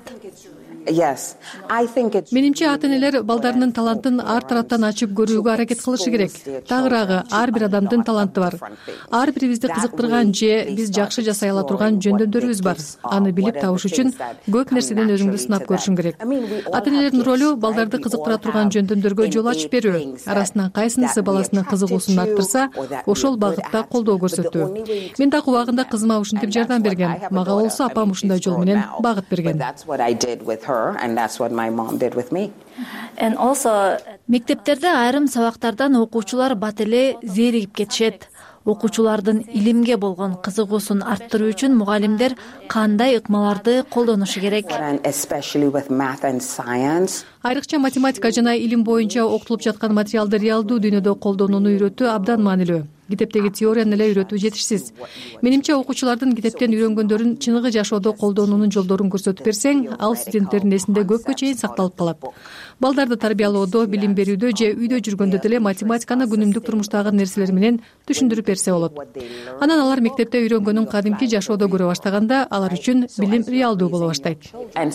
Менимче ата-энелер балдарынын талантын ар тараптан ачып көрүүгө аракет кылышы керек. Тагыраагы, ар бир адамдын таланты бар. Ар бирибизди кызыктырган же биз жакшы жасай ала турган жөндөмдөрүбүз бар. Аны билип табыш үчүн көп нерседен өзүңдү сынап көрүшүң керек. Ата-энелердин ролу балдарды кызыктыра турган жөндөмдөргө жол ачып берүү. Арасынан кайсынысы баласынын кызыгуусун арттырса, ошол багытта колдоо көрсөтүү. Мен дагы убагында кызыма ушинтип жардам берген. Мага болсо апам ушундай жол менен багыт берген. Мектептерде айрым сабактардан окуучулар бат эле зээригип кетишет. окуучулардын илимге болгон кызыгуусун арттыруу үчүн мугалимдер кандай ыкмаларды колдонушу керек? Айрыкча математика жана илим боюнча окутулуп жаткан материалды реалдуу дүйнөдө колдонууну үйрөтүү абдан маанилүү. Китептеги теорияны эле үйрөтүү жетишсиз. Менимче окуучулардын китептен үйрөнгөндөрүн чыныгы жашоодо колдонуунун жолдорун көрсөтүп берсең, ал студенттердин эсинде көпкө чейин сакталып калат. Балдарды тарбиялоодо, билим берүүдө же үйдө жүргөндө деле математиканы күнүмдүк турмуштагы нерселер менен түшүндүрүп берсе болот. Анан алар мектепте үйрөнгөнүн кадимки жашоодо көрө баштаганда алар үчүн билим реалдуу боло баштайт.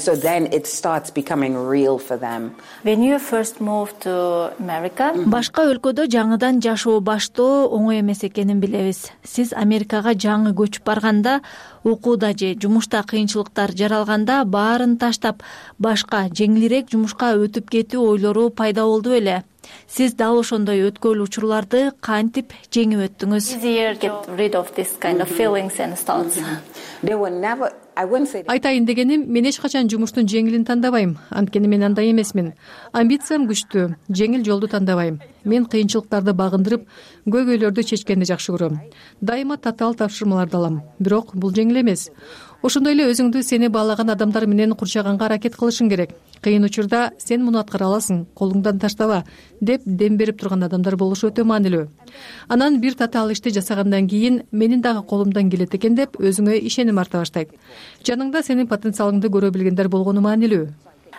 Башка өлкөдө жаңыдан жашоо баштоо оңой эмес экенин билебиз. Сиз Америкага жаңы көчүп барганда, окууда же жумушта кыйынчылыктар жаралганда баарын таштап, башка жеңилирээк жумушка өтүп кетүү ойлору пайда болду беле? Сиз дал ошондой өткүлүү учурларды кантип жеңип өттүңүз? Айтайын дегеним, мен эч качан жумуштун жеңилин тандабайм, анткени мен андай эмесмин. Амбициям күчтүү, жеңил жолду тандабайм. Мен кыйынчылыктарды багындырып, көйгөйлөрдү чечкенди жакшы көрөм. Дайыма татаал тапшырмаларды алам, бирок бул жеңил эмес. Ошондой эле өзүңдү сени баалаган адамдар менен курчаганга аракет кылышың керек. Кыйын учурда сен муну аткара аласың, колуңдан таштаба, деп дем берип турган адамдар болушу өтө маанилүү. Анан бир татаал ишти жасагандан кийин менин дагы колумдан келет экен деп өзүңө ишеним арта баштайт. Жаныңда сенин потенциалыңды көрө билгендер болгону маанилүү.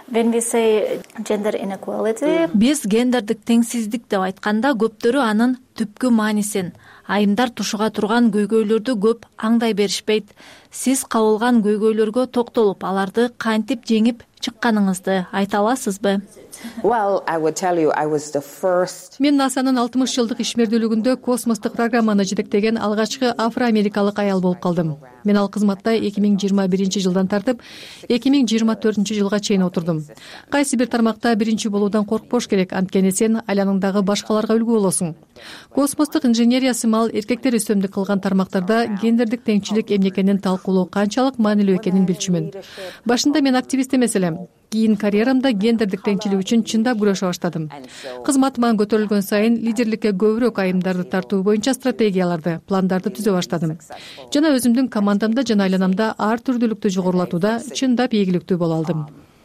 Биз гендердик теңсиздик деп айтканда көптөрү анын түпкү маанисин, айымдар тушуга турган көйгөйлөрдү көп аңдай беришпейт. Сиз кабылган көйгөйлөргө токтолуп, аларды кантип жеңип чыкканыңызды айта аласызбы? Мен насанын алтымыш жылдык ишмердүүлүгүндө космостук программаны жетектеген алгачкы афро-америкалык аял болуп калдым. Мен ал кызматта эки миң жыйырма биринчи жылдан тартып эки миң жыйырма төртүнчү жылга чейин отурдум. Кайсы бир тармакта биринчи болуудан коркпош керек, анткени сен айланыңдагы башкаларга үлгү болосуң. Космостук инженерия сымал эркектер үстөмдүк кылган тармактарда гендердик теңчилик эмне экенин талкуулоо канчалык маанилүү экенин билчүмүн. Башында мен активист эмес элем. Кийин карьерамда гендердик теңчилик үчүн чындап күрөшө баштадым. Кызматыма көтөрүлгөн сайын лидерликке көбүрөөк айымдарды тартуу боюнча стратегияларды, пландарды түзө баштадым. Жана өзүмдүн командамда жана айланамда ар түрдүүлүктү жогорулатууда чындап ийгиликтүү боло алдым.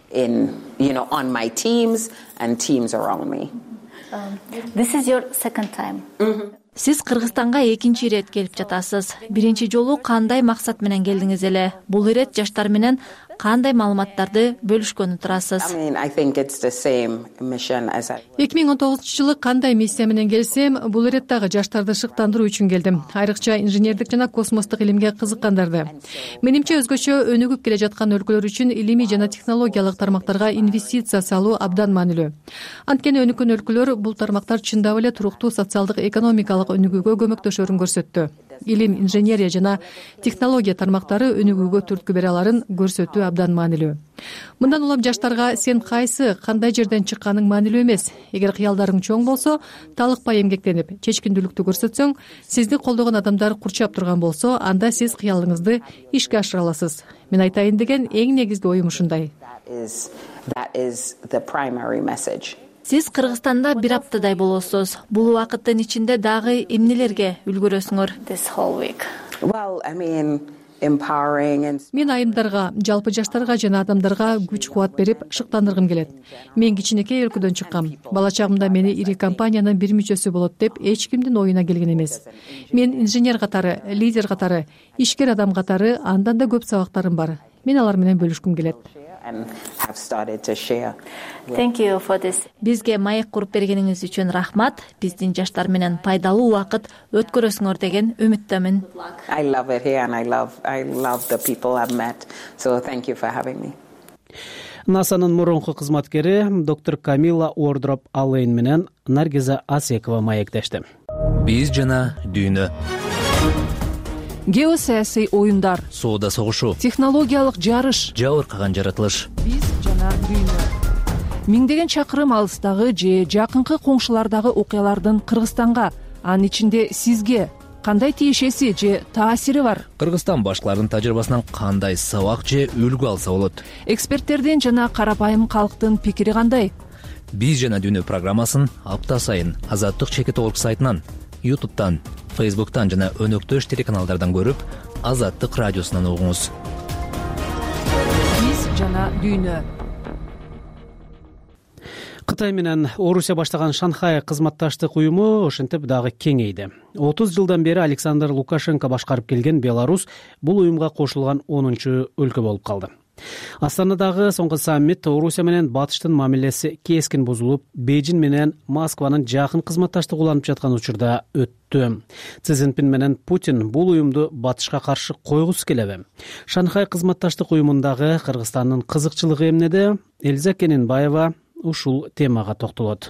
Сиз Кыргызстанга экинчи ирет келип жатасыз. Биринчи жолу кандай максат менен келдиңиз эле? Бул ирет жаштар менен кандай маалыматтарды бөлүшкөнү турасыз? эки миң он тогузунчу жылы кандай миссия менен келсем, бул ирет дагы жаштарды шыктандыруу үчүн келдим. Айрыкча инженердик жана космостук илимге кызыккандарды. Менимче өзгөчө өнүгүп келе жаткан өлкөлөр үчүн илимий жана технологиялык тармактарга инвестиция салуу абдан маанилүү. Анткени өнүккөн өлкөлөр бул тармактар чындап эле туруктуу социалдык экономикалык өнүгүүгө көмөктөшөрүн көрсөттү. Илим, инженерия жана технология тармактары өнүгүүгө түрткү бере аларын көрсөтүү абдан маанилүү. Мындан улам жаштарга сен кайсы, кандай жерден чыкканың маанилүү эмес. Эгер кыялдарың чоң болсо, талыкпай эмгектенип, чечкиндүүлүктү көрсөтсөң, сизди колдогон адамдар курчап турган болсо, анда сиз кыялыңызды ишке ашыра аласыз. Мен айтайын деген эң негизги оюм ушундай. Сиз Кыргызстанда бир аптадай болосуз. Бул убакыттын ичинде дагы эмнелерге үлгүрөсүңөр? Мен айымдарга, жалпы жаштарга жана адамдарга күч кубат берип, шыктандыргым келет. Мен кичинекей өлкөдөн чыккам. Бала чагымда мени ири компаниянын бир мүчөсү болот деп эч кимдин оюна келген эмес. Мен инженер катары, лидер катары, ишкер адам катары андан да көп сабактарым бар. Мен алар менен бөлүшкүм келет. Бизге маек куруп бергениңиз үчүн рахмат. Биздин жаштар менен пайдалуу убакыт өткөрөсүңөр деген үмүттөмүн. насанын мурунку кызматкери доктор Камила Уордроп Аллейн менен Наргиза Асекова маектешти. Биз жана дүйнө. Геосаясий оюндар, соода согушу, технологиялык жарыш, жабыркаган жаратылыш. Биз жана дүйнө. Миңдеген чакырым алыстагы же жакынкы коңшулардагы окуялардын Кыргызстанга, анын ичинде сизге кандай тиешеси же таасири бар? Кыргызстан башкаларынын тажрыйбасынан кандай сабак же үлгү алса болот? Эксперттердин жана карапайым калктын пикири кандай? Биз жана дүйнө программасын апта сайын Азаттык чекит орг сайтынан, ютубтан Фейсбуктан жана өнөктөш телеканалдардан көрүп, Азаттык радиосунан угуңуз. Биз жана дүйнө. Кытай менен Орусия баштаган Шанхай кызматташтык уюму ошентип дагы кеңейди. отуз жылдан бери Александр Лукашенко башкарып келген Беларусь бул уюмга кошулган онунчу өлкө болуп калды. Астанадагы соңку саммит Орусия менен Батыштын мамилеси кескин бузулуп, Бейжин менен Москванын жакын кызматташтык уланып жаткан учурда өттү. Си Цзиньпин менен Путин бул уюмду Батышка каршы койгусу келеби? Шанхай кызматташтык уюмундагы Кыргызстандын кызыкчылыгы эмнеде? Элза Кененбаева ушул темага токтолот.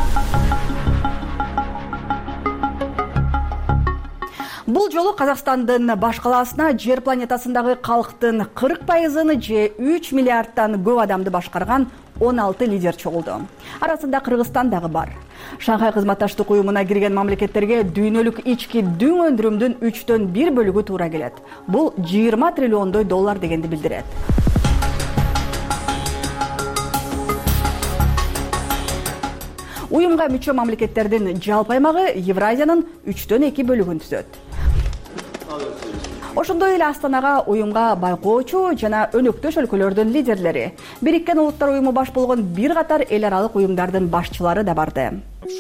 Бул жолу Казакстандын баш калаасына жер планетасындагы калктын кырк пайызын же үч миллиардтан көп адамды башкарган он алты лидер чогулду. Арасында Кыргызстан дагы бар. Шанхай кызматташтык уюмуна кирген мамлекеттерге дүйнөлүк ички дүң өндүрүмдүн үчтөн бир бөлүгү туура келет. Бул жыйырма триллиондой доллар дегенди билдирет. Уюмга мүчө мамлекеттердин жалпы аймагы Евразиянын үчтөн эки бөлүгүн түзөт. Ошондой эле Астанага уюмга байкоочу жана өнөктөш өлкөлөрдүн лидерлери, Бириккен Улуттар уюму баш болгон бир катар эл аралык уюмдардын башчылары да барды.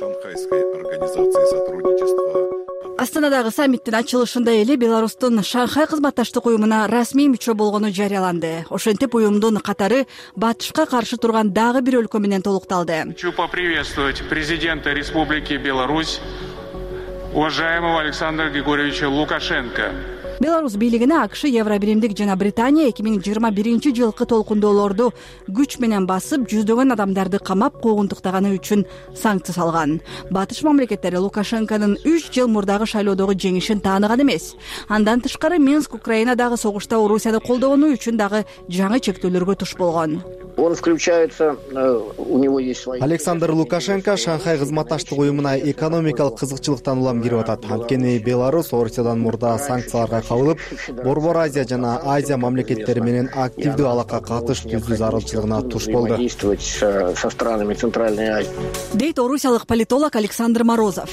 Астанадагы саммиттин ачылышында эле Беларустун Шанхай кызматташтык уюмуна расмий мүчө болгону жарыяланды. Ошентип уюмдун катары Батышка каршы турган дагы бир өлкө менен толукталды. Хочу поприветствовать президента Республики Беларусь, уважаемого Александра Григорьевича Лукашенко. Беларусь бийлигине АКШ, Евробиримдик жана Британия эки миң жыйырма биринчи жылкы толкундоолорду күч менен басып, жүздөгөн адамдарды камап куугунтуктаганы үчүн санкция салган. Батыш мамлекеттери Лукашенконун үч жыл мурдагы шайлоодогу жеңишин тааныган эмес. Андан тышкары Минск Украинадагы согушта Орусияны колдогону үчүн дагы жаңы чектөөлөргө туш болгон. Он включается, у него есть свои... Александр Лукашенко Шанхай кызматташтык уюмуна экономикалык кызыкчылыктан улам кирип атат. Анткени Беларусь Орусиядан мурда санкцияларга кабылып, Борбор Азия жана Азия мамлекеттери менен активдүү алака катыш түзүү зарылчылыгына туш болду. Со странами Центральной Азии. Дейт орусиялык политолог Александр Морозов.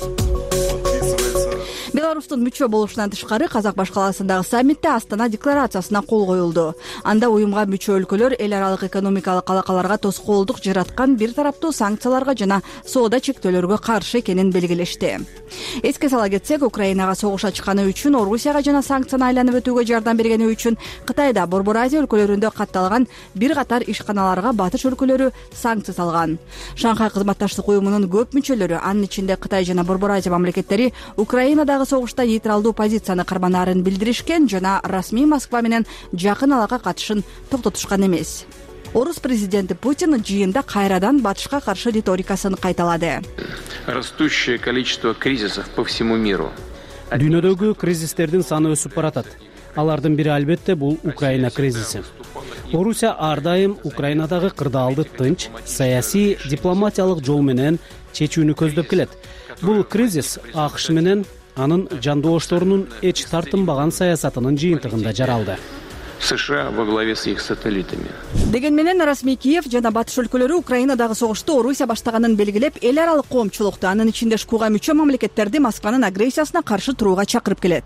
Беларустун мүчө болушунан тышкары Казак баш калаасындагы саммитте Астана декларациясына кол коюлду. Анда уюмга мүчө өлкөлөр эл аралык экономикалык алакаларга тоскоолдук жараткан бир тараптуу санкцияларга жана соода чектөөлөргө каршы экенин белгилешти. Эске сала кетсек, Украинага согуш ачканы үчүн, Орусияга жана санкцияны айланып өтүүгө жардам бергени үчүн Кытайда Борбор Азия өлкөлөрүндө катталган бир катар ишканаларга Батыш өлкөлөрү санкция салган. Шанхай кызматташтык уюмунун көп мүчөлөрү, анын ичинде Кытай жана Борбор Азия мамлекеттери, Украинадагы согушта нейтралдуу позицияны карманаарын билдиришкен жана расмий Москва менен жакын алака катышын токтотушкан эмес. Орус президенти Путин жыйында кайрадан Батышка каршы риторикасын кайталады. Растущее количество кризисов по всему миру. Дүйнөдөгү кризистердин саны өсүп баратат. Алардын бири албетте бул Украина кризиси. Орусия ар дайым Украинадагы кырдаалды тынч, саясий, дипломатиялык жол менен чечүүнү көздөп келет. Бул кризис АКШ менен анын жандоошторунун эч тартынбаган саясатынын жыйынтыгында жаралды. США во главе с их сателлитами. Деген менен расмий Киев жана Батыш өлкөлөрү Украинадагы согушту Орусия баштаганын белгилеп, эл аралык коомчулукту, анын ичинде ШКУга мүчө мамлекеттерди Москванын агрессиясына каршы турууга чакырып келет.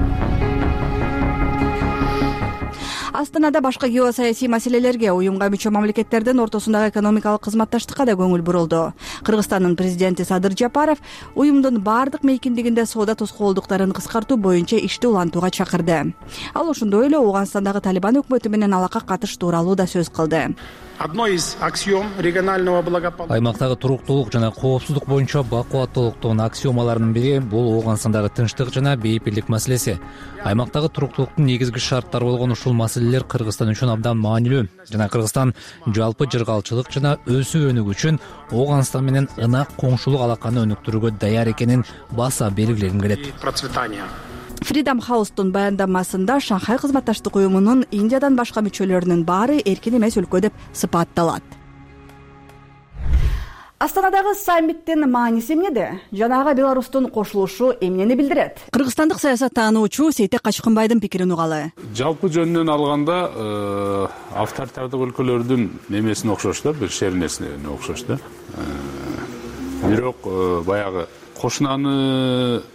Астанада башка геосаясий маселелерге, уюмга мүчө мамлекеттердин ортосундагы экономикалык кызматташтыкка да көңүл бурулду. Кыргызстандын президенти Садыр Жапаров уюмдун бардык мейкиндигинде соода тоскоолдуктарын кыскартуу боюнча ишти улантууга чакырды. Ал ошондой эле Ооганстандагы Талибан өкмөтү менен алака катыш тууралуу да сөз кылды. Одной из аксиом регионального благополучия. Аймактагы туруктуулук жана коопсуздук боюнча бакубаттуулуктун аксиомаларынын бири бул Ооганстандагы тынчтык жана бейпилдик маселеси. Аймактагы туруктуулуктун негизги шарттары болгон ушул маселелер Кыргызстан үчүн абдан маанилүү жана Кыргызстан жалпы жыргалчылык жана өсүү өнүгүү үчүн Ооганстан менен ынак коңшулук алаканы өнүктүрүүгө даяр экенин баса белгилегим келет. Freedom House'тун баяндамасында Шанхай кызматташтык уюмунун Индиядан башка мүчөлөрүнүн баары эркин эмес өлкө деп сыпатталат. Астанадагы саммиттин мааниси эмнеде? Жанагы Беларустун кошулушу эмнени билдирет? Кыргызстандык саясаттануучу Сейтек Качкынбайдын пикирин угалы. Жалпы жөнүнөн алганда авторитардык өлкөлөрдүн немесине окшош да, бир шернесине окшош да. Бирок баягы кошунаны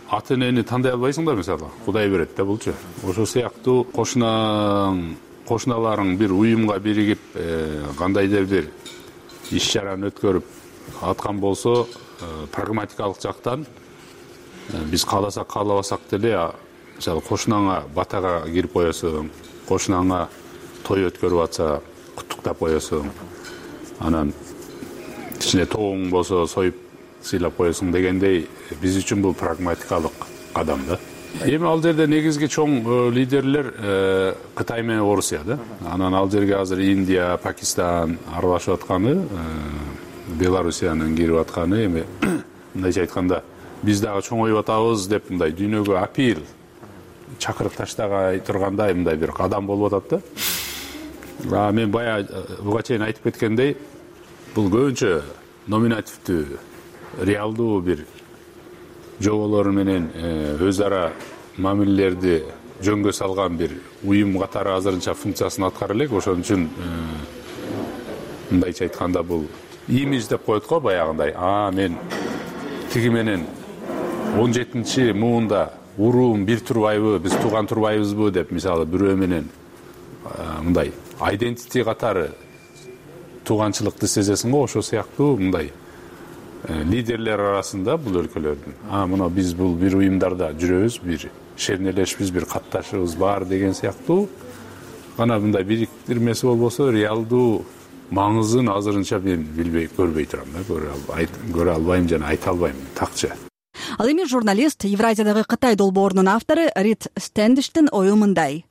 ата энени тандай албайсың да, мисалы Кудай берет да булчу. Ошол сыяктуу кошунаң кошуналарың бир уюмга биригип кандайдыр бир иш чараны өткөрүп аткан болсо, прагматикалык жактан биз кааласак каалабасак деле, мисалы кошунаңа батага кирип коесуң, кошунаңа той өткөрүп атса куттуктап коесуң, анан ичине тооң болсо союп сыйлап коесуң дегендей, биз үчүн бул прагматикалык кадам да. Эми ал жерде негизги чоң лидерлер Кытай менен Орусия да. Анан ал жерге азыр Индия, Пакистан аралашып атканы, Белоруссиянын кирип атканы, эми мындайча айтканда биз дагы чоңоюп атабыз деп мындай дүйнөгө апил чакырып таштагай тургандай мындай бир кадам болуп атат да. А мен бая буга чейин айтып кеткендей, бул көбүнчө номинативдүү, реалдуу бир жоболор менен өз ара мамилелерди жөнгө салган бир уюм катары азырынча функциясын аткара элек. Ошон үчүн мындайча айтканда бул имидж деп коет го баягындай. А мен тиги менен он жетинчи муунда уруум бир турбайбы, биз тууган турбайбызбы деп мисалы бирөө менен мындай айдентити катары тууганчылыкты сезесиң го. Ошол сыяктуу мындай лидерлер арасында бул өлкөлөрдүн а мына биз бул бир уюмдарда жүрөбүз, бир шернелешпиз, бир катташыбыз бар деген сыяктуу гана мындай бириктирмеси болбосо, реалдуу маңызын азырынча мен билбей көрбөй турам да, көрө албайм жана айта албайм такчы. Ал эми журналист Евразиядагы Кытай долбоорунун автору Рид Стэндиштин ою мындай.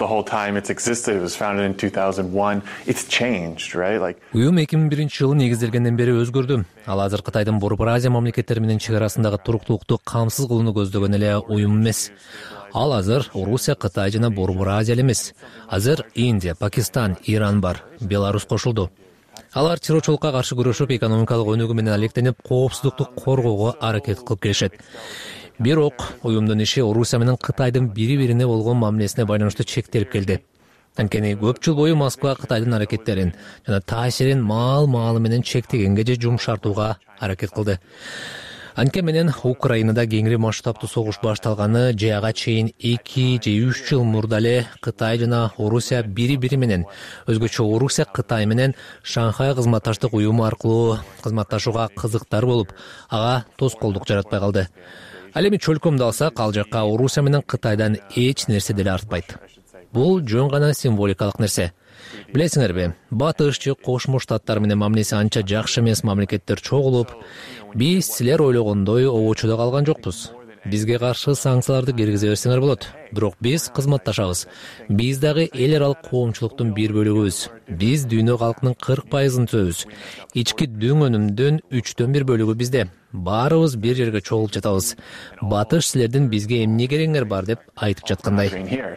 Уюм эки миң биринчи жылы негизделгенден бери өзгөрдү. Ал азыр Кытайдын Борбор Азия мамлекеттери менен чек арасындагы туруктуулукту камсыз кылууну көздөгөн эле уюм эмес. Ал азыр Орусия, Кытай жана Борбор Азия эмес. Азыр Индия, Пакистан, Иран бар, Беларусь кошулду. Алар чыроочулукка каршы күрөшүп, экономикалык өнүгүү менен алектенип, коопсуздукту коргоого аракет кылып келишет. Бирок уюмдун иши Орусия менен Кытайдын бири-бирине болгон мамилесине байланыштуу чектелип келди. Анткени көп жыл бою Москва Кытайдын аракеттерин жана таасирин маал-маалы менен чектегенге же жумшартууга аракет кылды. Анткени менен Украинада кеңири масштабтуу согуш башталганы же ага чейин эки же үч жыл мурда эле Кытай жана Орусия бири-бири менен, өзгөчө Орусия Кытай менен Шанхай кызматташтык уюму аркылуу кызматташууга кызыктар болуп, ага тоскоолдук жаратпай калды. Ал эми чөлкөмдү алсак, ал жакка Орусия менен Кытайдан эч нерсе деле артпайт. Бул жөн гана символикалык нерсе. Билесиңерби, Батыш же Кошмо Штаттар менен мамилеси анча жакшы эмес мамлекеттер чогулуп, биз силер ойлогондой обочудо калган жокпуз. Бизге каршы санкцияларды киргизе берсеңер болот. Бирок биз кызматташабыз. Биз дагы эл аралык коомчулуктун бир бөлүгүбүз. Биз дүйнө калкынын кырк пайызын түзөбүз. Ички дүң өнүмдүн үчтөн бир бөлүгү бизде. Баарыбыз бир жерге чогулуп жатабыз. Батыш силердин бизге эмне кереңер бар деп айтып жаткандай.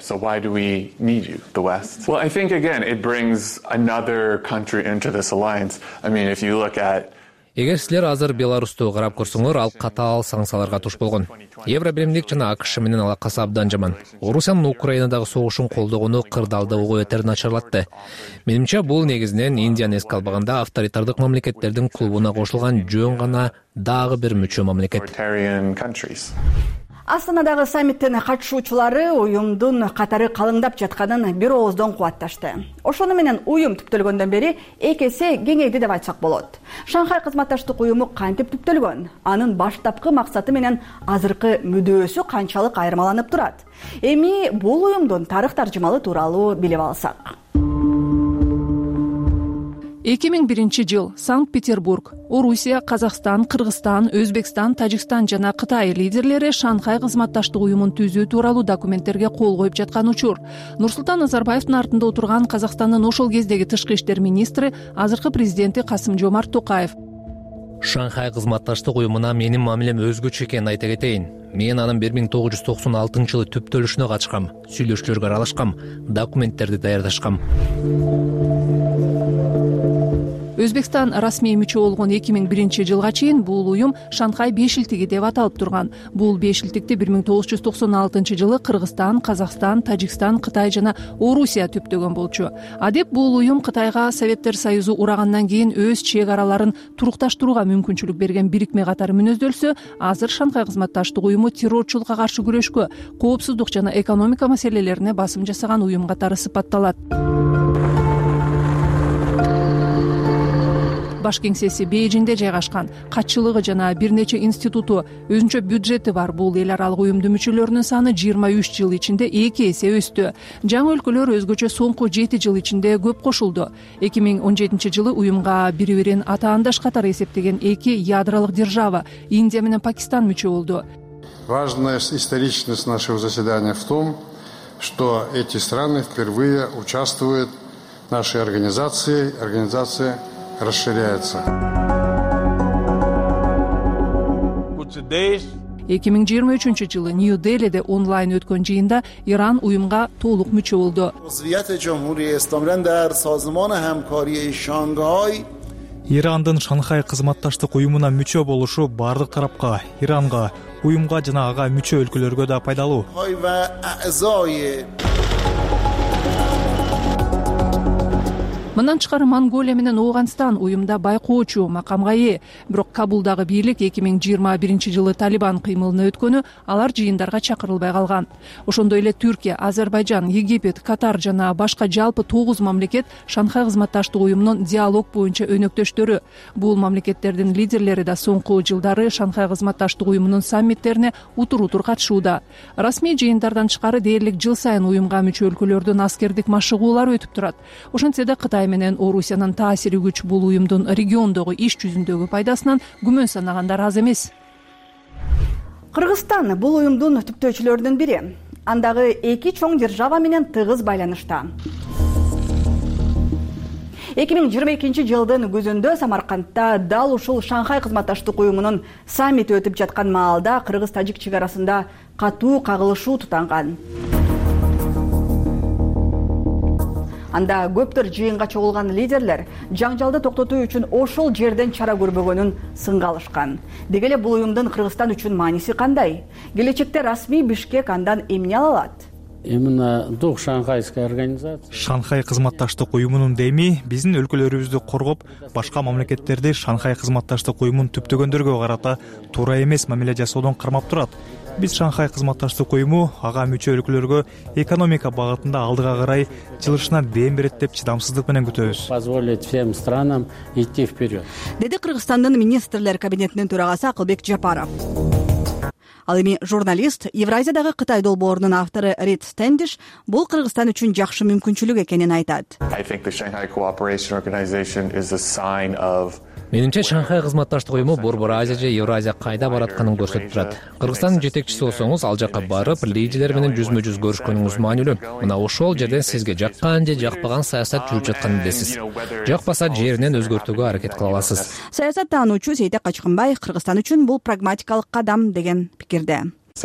Эгер силер азыр Беларусту карап көрсөңөр, ал катаал санкцияларга туш болгон. Евробиримдик жана АКШ менен алакасы абдан жаман. Орусиянын Украинадагы согушун колдогону кырдаалды ОЭТР начарлатты. Менимче бул негизинен Индияны эске албаганда авторитардык мамлекеттердин клубуна кошулган жөн гана дагы бир мүчө мамлекет. Астанадагы саммиттин катышуучулары уюмдун катары калыңдап жатканын бир ооздон кубатташты. Ошону менен уюм түптөлгөндөн бери эки эсе кеңейди деп айтсак болот. Шанхай кызматташтык уюму кантип түптөлгөн? Анын баштапкы максаты менен азыркы мүдөөсү канчалык айырмаланып турат? Эми бул уюмдун тарых таржымалы тууралуу билип алсак. эки миң биринчи жыл Санкт-Петербург, Орусия, Казакстан, Кыргызстан, Өзбекстан, Тажикстан жана Кытай лидерлери Шанхай кызматташтык уюмун түзүү тууралуу документтерге кол коюп жаткан учур. Нурсултан Назарбаевдин артында отурган Казакстандын ошол кездеги тышкы иштер министри, азыркы президенти Касым-Жомарт Токаев. Шанхай кызматташтык уюмуна менин мамилем өзгөчө экенин айта кетейин. Мен анын бир миң тогуз жүз токсон алтынчы жылы түптөлүшүнө катышкам, сүйлөшүүлөргө аралашкам, документтерди даярдашкам. Өзбекстан расмий мүчө болгон эки миң биринчи жылга чейин бул уюм Шанхай бешилтиги деп аталып турган. Бул бешилтикти бир миң тогуз жүз токсон алтынчы жылы Кыргызстан, Казакстан, Тажикстан, Кытай жана Орусия түптөгөн болчу. Адеп бул уюм Кытайга Советтер Союзу урагандан кийин өз чек араларын турукташтырууга мүмкүнчүлүк берген бирикме катары мүнөздөлсө, азыр Шанхай кызматташтык уюму террорчулукка каршы күрөшкө, коопсуздук жана экономика маселелерине басым жасаган уюм катары сыпатталат. Баш кеңсеси Бейжиңде жайгашкан, катчылыгы жана бир нече институту, өзүнчө бюджети бар бул эл аралык уюмдун мүчөлөрүнүн саны жыйырма үч жыл ичинде эки эсе өстү. Жаңы өлкөлөр өзгөчө соңку жети жыл ичинде көп кошулду. эки миң он жетинчи жылы уюмга бири-бирин атаандаш катары эсептеген эки ядролук держава Индия менен Пакистан мүчө болду. Важная историчность нашего заседания в том, что эти страны впервые участвуют в нашей организации. Организация расширяется. эки миң жыйырма үчүнчү жылы Нью-Делиде онлайн өткөн жыйында Иран уюмга толук мүчө болду. Ирандын Шанхай кызматташтык уюмуна мүчө болушу бардык тарапка, Иранга, уюмга жана ага мүчө өлкөлөргө да пайдалуу. Мындан тышкары Монголия менен Ооганстан уюмда байкоочу макамга ээ. Бирок Кабулдагы бийлик эки миң жыйырма биринчи жылы Талибан кыймылына өткөнү алар жыйындарга чакырылбай калган. Ошондой эле Түркия, Азербайжан, Египет, Катар жана башка жалпы тогуз мамлекет Шанхай кызматташтык уюмунун диалог боюнча өнөктөштөрү. Бул мамлекеттердин лидерлери да соңку жылдары Шанхай кызматташтык уюмунун саммиттерине утур-утур катышууда. Расмий жыйындардан тышкары дээрлик жыл сайын уюмга мүчө өлкөлөрдүн аскердик машыгуулары өтүп турат. Ошентсе да Кытай менен Орусиянын таасири күч бул уюмдун региондогу иш жүзүндөгү пайдасынан күмөн санагандар аз эмес. Кыргызстан бул уюмдун түптөөчүлөрүнүн бири. Андагы эки чоң держава менен тыгыз байланышта. эки миң жыйырма экинчи жылдын күзүндө Самаркандта дал ушул Шанхай кызматташтык уюмунун саммити өтүп жаткан маалда кыргыз-тажик чек арасында катуу кагылышуу тутанган. Анда көптөр жыйынга чогулган лидерлер жаңжалды токтотуу үчүн ошол жерден чара көрбөгөнүн сынга алышкан. Деги эле бул уюмдун Кыргызстан үчүн мааниси кандай? Келечекте расмий Бишкек андан эмне ала алат? Именно дух шанхайской организации. Шанхай кызматташтык уюмунун деми биздин өлкөлөрүбүздү коргоп, башка мамлекеттерди Шанхай кызматташтык уюмун түптөгөндөргө карата туура эмес мамиле жасоодон кармап турат. Биз Шанхай кызматташтык уюму ага мүчө өлкөлөргө экономика багытында алдыга карай жылышына дем берет деп чыдамсыздык менен күтөбүз. Позволит всем странам идти вперед. Деди Кыргызстандын министрлер кабинетинин төрагасы Акылбек Жапаров. Ал эми журналист, Евразиядагы Кытай долбоорунун автору Рид Стендиш бул Кыргызстан үчүн жакшы мүмкүнчүлүк экенин айтат. Менимче Шанхай кызматташтык уюму Борбор Азия же Евразия кайда баратканын көрсөтүп турат. Кыргызстандын жетекчиси болсоңуз, ал жакка барып, лидерлер менен жүзмө-жүз көрүшкөнүңүз маанилүү. Мына ошол жерден сизге жаккан же жакпаган саясат жүрүп жатканын билесиз. Жакпаса жеринен өзгөртүүгө аракет кыла аласыз. Саясаттануучу Сейтек Качкынбай Кыргызстан үчүн бул прагматикалык кадам деген пикирде.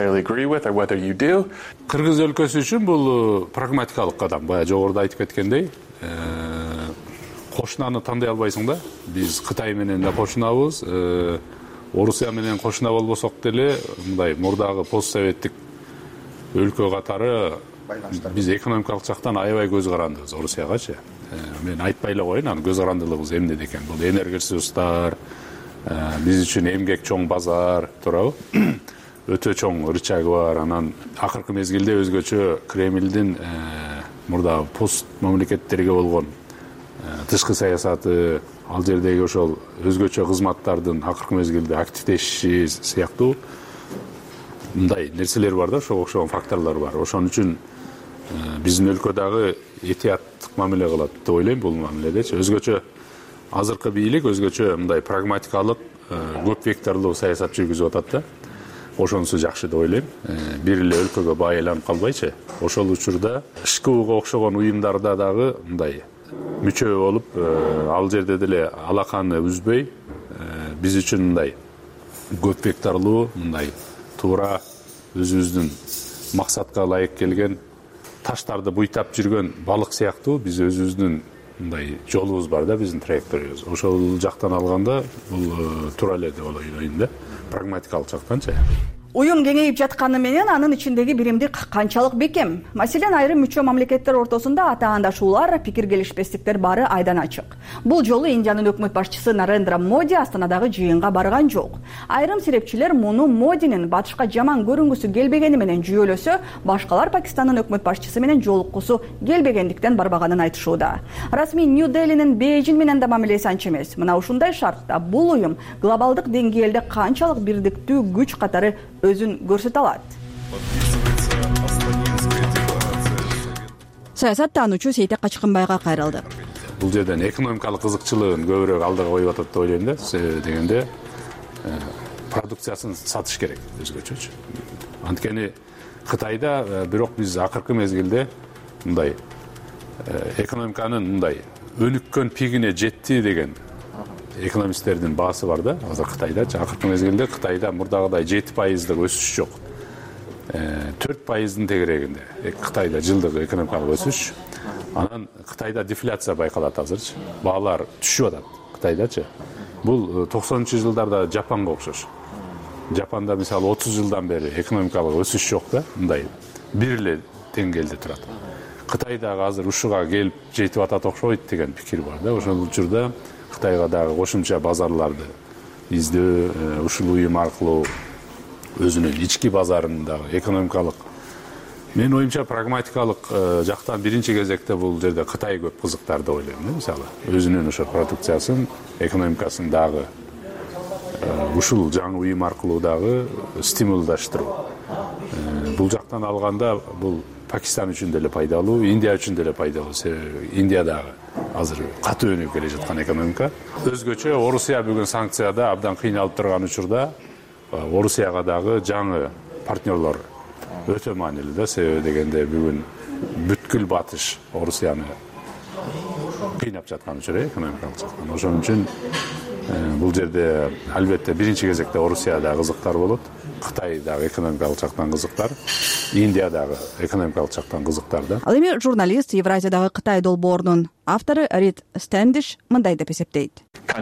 Кыргыз өлкөсү үчүн бул прагматикалык кадам. Бая жогоруда айтып кеткендей, кошунаны тандай албайсың да. Биз Кытай менен да кошунабыз, Орусия менен кошуна болбосок деле, мындай мурдагы постсоветтик өлкө катары биз экономикалык жактан аябай көз карандыбыз Орусиягачы. Мен айтпай эле коеюн, анын көз карандылыгыбыз эмнеде экен. Бул энергоресурстар, биз үчүн эмгек чоң базар, туурабы? Өтө чоң рычагы бар. Анан акыркы мезгилде өзгөчө Кремлдин мурда пост мамлекеттерге болгон тышкы саясаты, ал жердеги ошол өзгөчө кызматтардын акыркы мезгилде активдешиши сыяктуу мындай нерселер бар да, ошого окшогон факторлор бар. Ошон үчүн биздин өлкө дагы этияттык мамиле кылат деп ойлойм бул мамиледечи. Өзгөчө азыркы бийлик өзгөчө мындай прагматикалык, көп векторлуу саясат жүргүзүп атат да. Ошонусу жакшы деп ойлойм. Бир эле өлкөгө байланып калбайчы. Ошол учурда ШКУга окшогон уюмдарда дагы мындай мүчө болуп, ал жерде деле алаканы үзбөй, биз үчүн мындай көп векторлуу, мындай туура өзүбүздүн максатка ылайык келген таштарды буйтап жүргөн балык сыяктуу биз өзүбүздүн мындай жолубуз бар да, биздин траекториябыз. Ошол жактан алганда бул туура эле деп ойлойм да, прагматикалык жактанчы. Уюм кеңейип жатканы менен анын ичиндеги биримдик канчалык бекем? Маселен, айрым мүчө мамлекеттер ортосунда атаандашуулар, пикир келишпестиктер бары айдан ачык. Бул жолу Индиянын өкмөт башчысы Нарендра Моди Астанадагы жыйынга барган жок. Айрым серепчилер муну Модинин батышка жаман көрүнгүсү келбегени менен жүйөлөсө, башкалар Пакистандын өкмөт башчысы менен жолуккусу келбегендиктен барбаганын айтышууда. Расмий Нью-Делинин Бейжин менен да мамилеси анча эмес. Мына ушундай шартта бул уюм глобалдык деңгээлде канчалык бирдиктүү күч катары өзүн көрсөтө алат. Саясаттануучу Сейтек Качкынбайга кайрылдык. Бул жерден экономикалык кызыкчылыгын көбүрөөк алдыга коюп атат деп ойлойм да. Дегенде продукциясын сатыш керек өзгөчөчү. Анткени Кытайда бирок биз акыркы мезгилде мындай экономиканын мындай өнүккөн пигине жетти деген экономисттердин баасы бар да. Азыр Кытайда акыркы мезгилде Кытайда мурдагыдай жети пайыздык өсүш жок. төрт пайыздын тегерегинде Кытайда жылдык экономикалык өсүш. Анан Кытайда дефляция байкалат азырчы. Баалар түшүп атат Кытайдачы. Бул токсонунчу жылдарда Жапанга окшош. Жапанда мисалы отуз жылдан бери экономикалык өсүш жок да, мындай бир эле деңгээлде турат. Кытайдагы азыр ушуга келип жетип атат окшойт деген пикир бар да. Ошол учурда Кытайга дагы кошумча базарларды издөө, ушул уюм аркылуу өзүнүн ички базарындагы экономикалык, мен оюмча прагматикалык жактан биринчи кезекте бул жерде Кытай көп кызыктар деп ойлойм да. Мисалы өзүнүн ошо продукциясын, экономикасын дагы ушул жаңы уюм аркылуу дагы стимулдаштыруу. Бул жактан алганда бул Пакистан үчүн деле пайдалуу, Индия үчүн деле пайдалуу. Себеби Индиядагы азыр катуу өнүгүп келе жаткан экономика. Өзгөчө Орусия бүгүн санкцияда абдан кыйналып турган учурда Орусияга дагы жаңы партнерлор өтө маанилүү да. Себеби дегенде бүгүн бүткүл батыш Орусияны кыйнап жаткан учур экономикалык жактан. Ошон үчүн бул жерде албетте биринчи кезекте Орусияда кызыктар болот. Кытай дагы экономикалык жактан кызыктар, Индия дагы экономикалык жактан кызыктар да. Ал эми журналист, Евразиядагы Кытай долбоорунун автору Рид Стэндиш мындай деп эсептейт.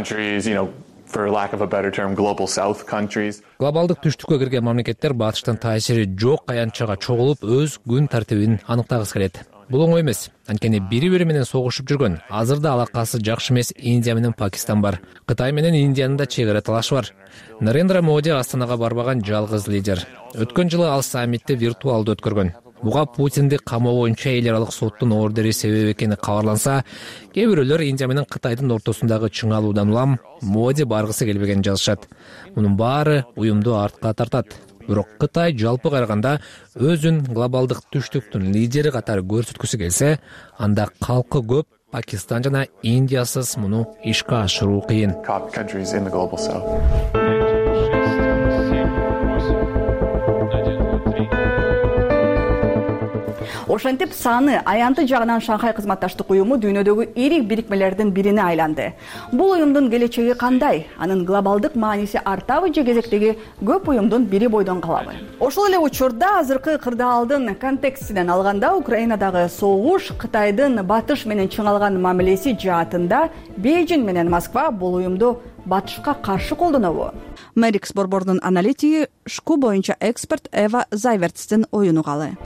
Глобалдык түштүккө кирген мамлекеттер батыштын таасири жок аянтчага чогулуп өз күн тартибин аныктагысы келет. Бул оңой эмес. Анткени бири-бири менен согушуп жүргөн, азырда алакасы жакшы эмес Индия менен Пакистан бар. Кытай менен Индиянын да чек ара талашы бар. Нарендра Моди Астанага барбаган жалгыз лидер. Өткөн жылы ал саммитти виртуалдуу өткөргөн. Буга Путинди камоо боюнча эл аралык соттун ордери себеп экени кабарланса, кээ бирөөлөр Индия менен Кытайдын ортосундагы чыңалуудан улам Моди баргысы келбегенин жазышат. Мунун баары уюмду артка тартат. Бирок Кытай жалпы караганда өзүн глобалдык түштүктүн лидери катары көрсөткүсү келсе, анда калкы көп, Пакистан жана Индиясыз муну ишке ашыруу кыйын. Ошентип саны аянты жагынан Шанхай кызматташтык уюму дүйнөдөгү ири бирикмелердин бирине айланды. Бул уюмдун келечеги кандай? Анын глобалдык мааниси артабы же кезектеги көп уюмдун бири бойдон калабы? Ошол эле учурда азыркы кырдаалдын контекстинен алганда Украинадагы согуш, Кытайдын батыш менен чыңалган мамилеси жаатында Бейжин менен Москва бул уюмду батышка каршы колдонобу? Мерикс борбордун аналитиги шку боюнча эксперт Эва Зайвертстин оюн угалы.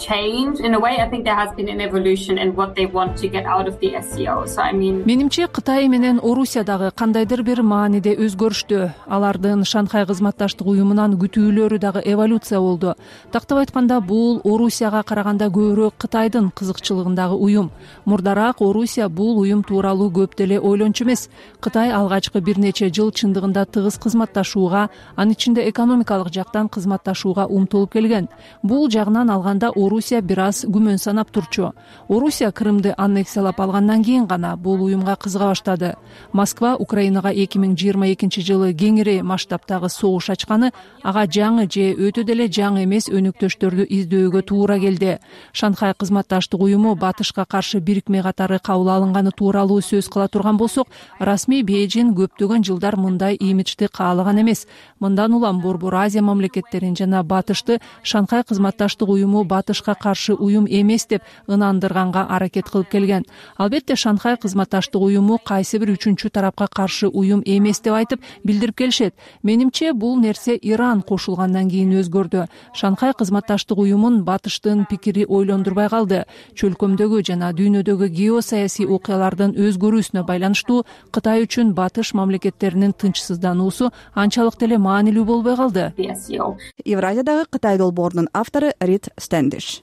Менимче Кытай менен Орусия дагы кандайдыр бир мааниде өзгөрүштү. Алардын Шанхай кызматташтык уюмунан күтүүлөрү дагы эволюция болду. Тактап айтканда бул Орусияга караганда көбүрөөк Кытайдын кызыкчылыгындагы уюм. Мурдараак Орусия бул уюм тууралуу көп деле ойлончу эмес. Кытай алгачкы бир нече жыл чындыгында тыгыз кызматташууга, анын ичинде экономикалык жактан кызматташууга умтулуп келген. Бул жагынан алганда Орусия бир аз күмөн санап турчу. Орусия Крымды аннексиялап алгандан кийин гана бул уюмга кызыга баштады. Москва Украинага эки миң жыйырма экинчи жылы кеңири масштабтагы согуш ачканы ага жаңы же өтө деле жаңы эмес өнөктөштөрдү издөөгө туура келди. Шанхай кызматташтык уюму батышка каршы бирикме катары кабыл алынганы тууралуу сөз кыла турган болсок, расмий Бейжин көптөгөн жылдар мындай имиджди каалаган эмес. Мындан улам Борбор Азия мамлекеттерин жана Батышты Шанхай кызматташтык уюму Батышка каршы уюм эмес деп ынандырганга аракет кылып келген. Албетте Шанхай кызматташтык уюму кайсы бир үчүнчү тарапка каршы уюм эмес деп айтып билдирип келишет. Менимче бул нерсе Иран кошулгандан кийин өзгөрдү. Шанхай кызматташтык уюмун Батыштын пикири ойлондурбай калды. Чөлкөмдөгү жана дүйнөдөгү геосаясий окуялардын өзгөрүүсүнө байланыштуу Кытай үчүн Батыш мамлекеттеринин тынчсыздануусу анчалык деле маанилүү болбой калды. Евразиядагы Кытай долбоорунун автору Рид Стэндиш.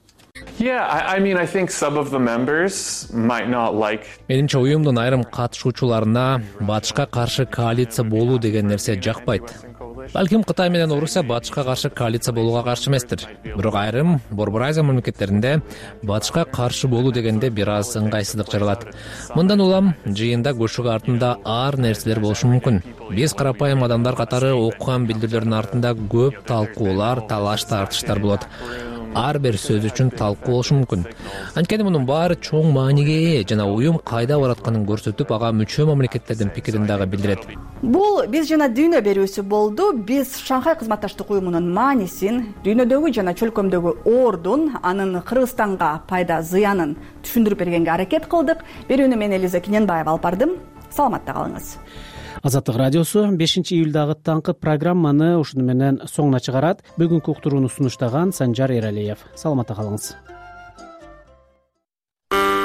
Менимче уюмдун айрым катышуучуларына Батышка каршы коалиция болуу деген нерсе жакпайт. Балким Кытай менен Орусия Батышка каршы коалиция болууга каршы эместир. Бирок айрым Борбор Азия мамлекеттеринде Батышка каршы болуу дегенде бир аз ыңгайсыздык жаралат. Мындан улам жыйында көшүк артында ар нерселер болушу мүмкүн. Биз карапайым адамдар катары окуган билдирүүлөрдүн артында көп талкуулар, талаш тартыштар болот. Ар бир сөз үчүн талкуу болушу мүмкүн. Анткени мунун баары чоң мааниге ээ жана уюм кайда баратканын көрсөтүп, ага мүчө мамлекеттердин пикирин дагы билдирет. Бул биз жана дүйнө берүүсү болду. Биз Шанхай кызматташтык уюмунун маанисин, дүйнөдөгү жана чөлкөмдөгү ордун, анын Кыргызстанга пайда зыянын түшүндүрүп бергенге аракет кылдык. Берүүнү мен Элиза Кененбаева алып бардым. Саламатта калыңыз. Азаттык радиосу бешинчи июлдагы таңкы программаны ушуну менен соңуна чыгарат. Бүгүнкү уктурууну сунуштаган Санжар Эралиев. Саламатта калыңыз.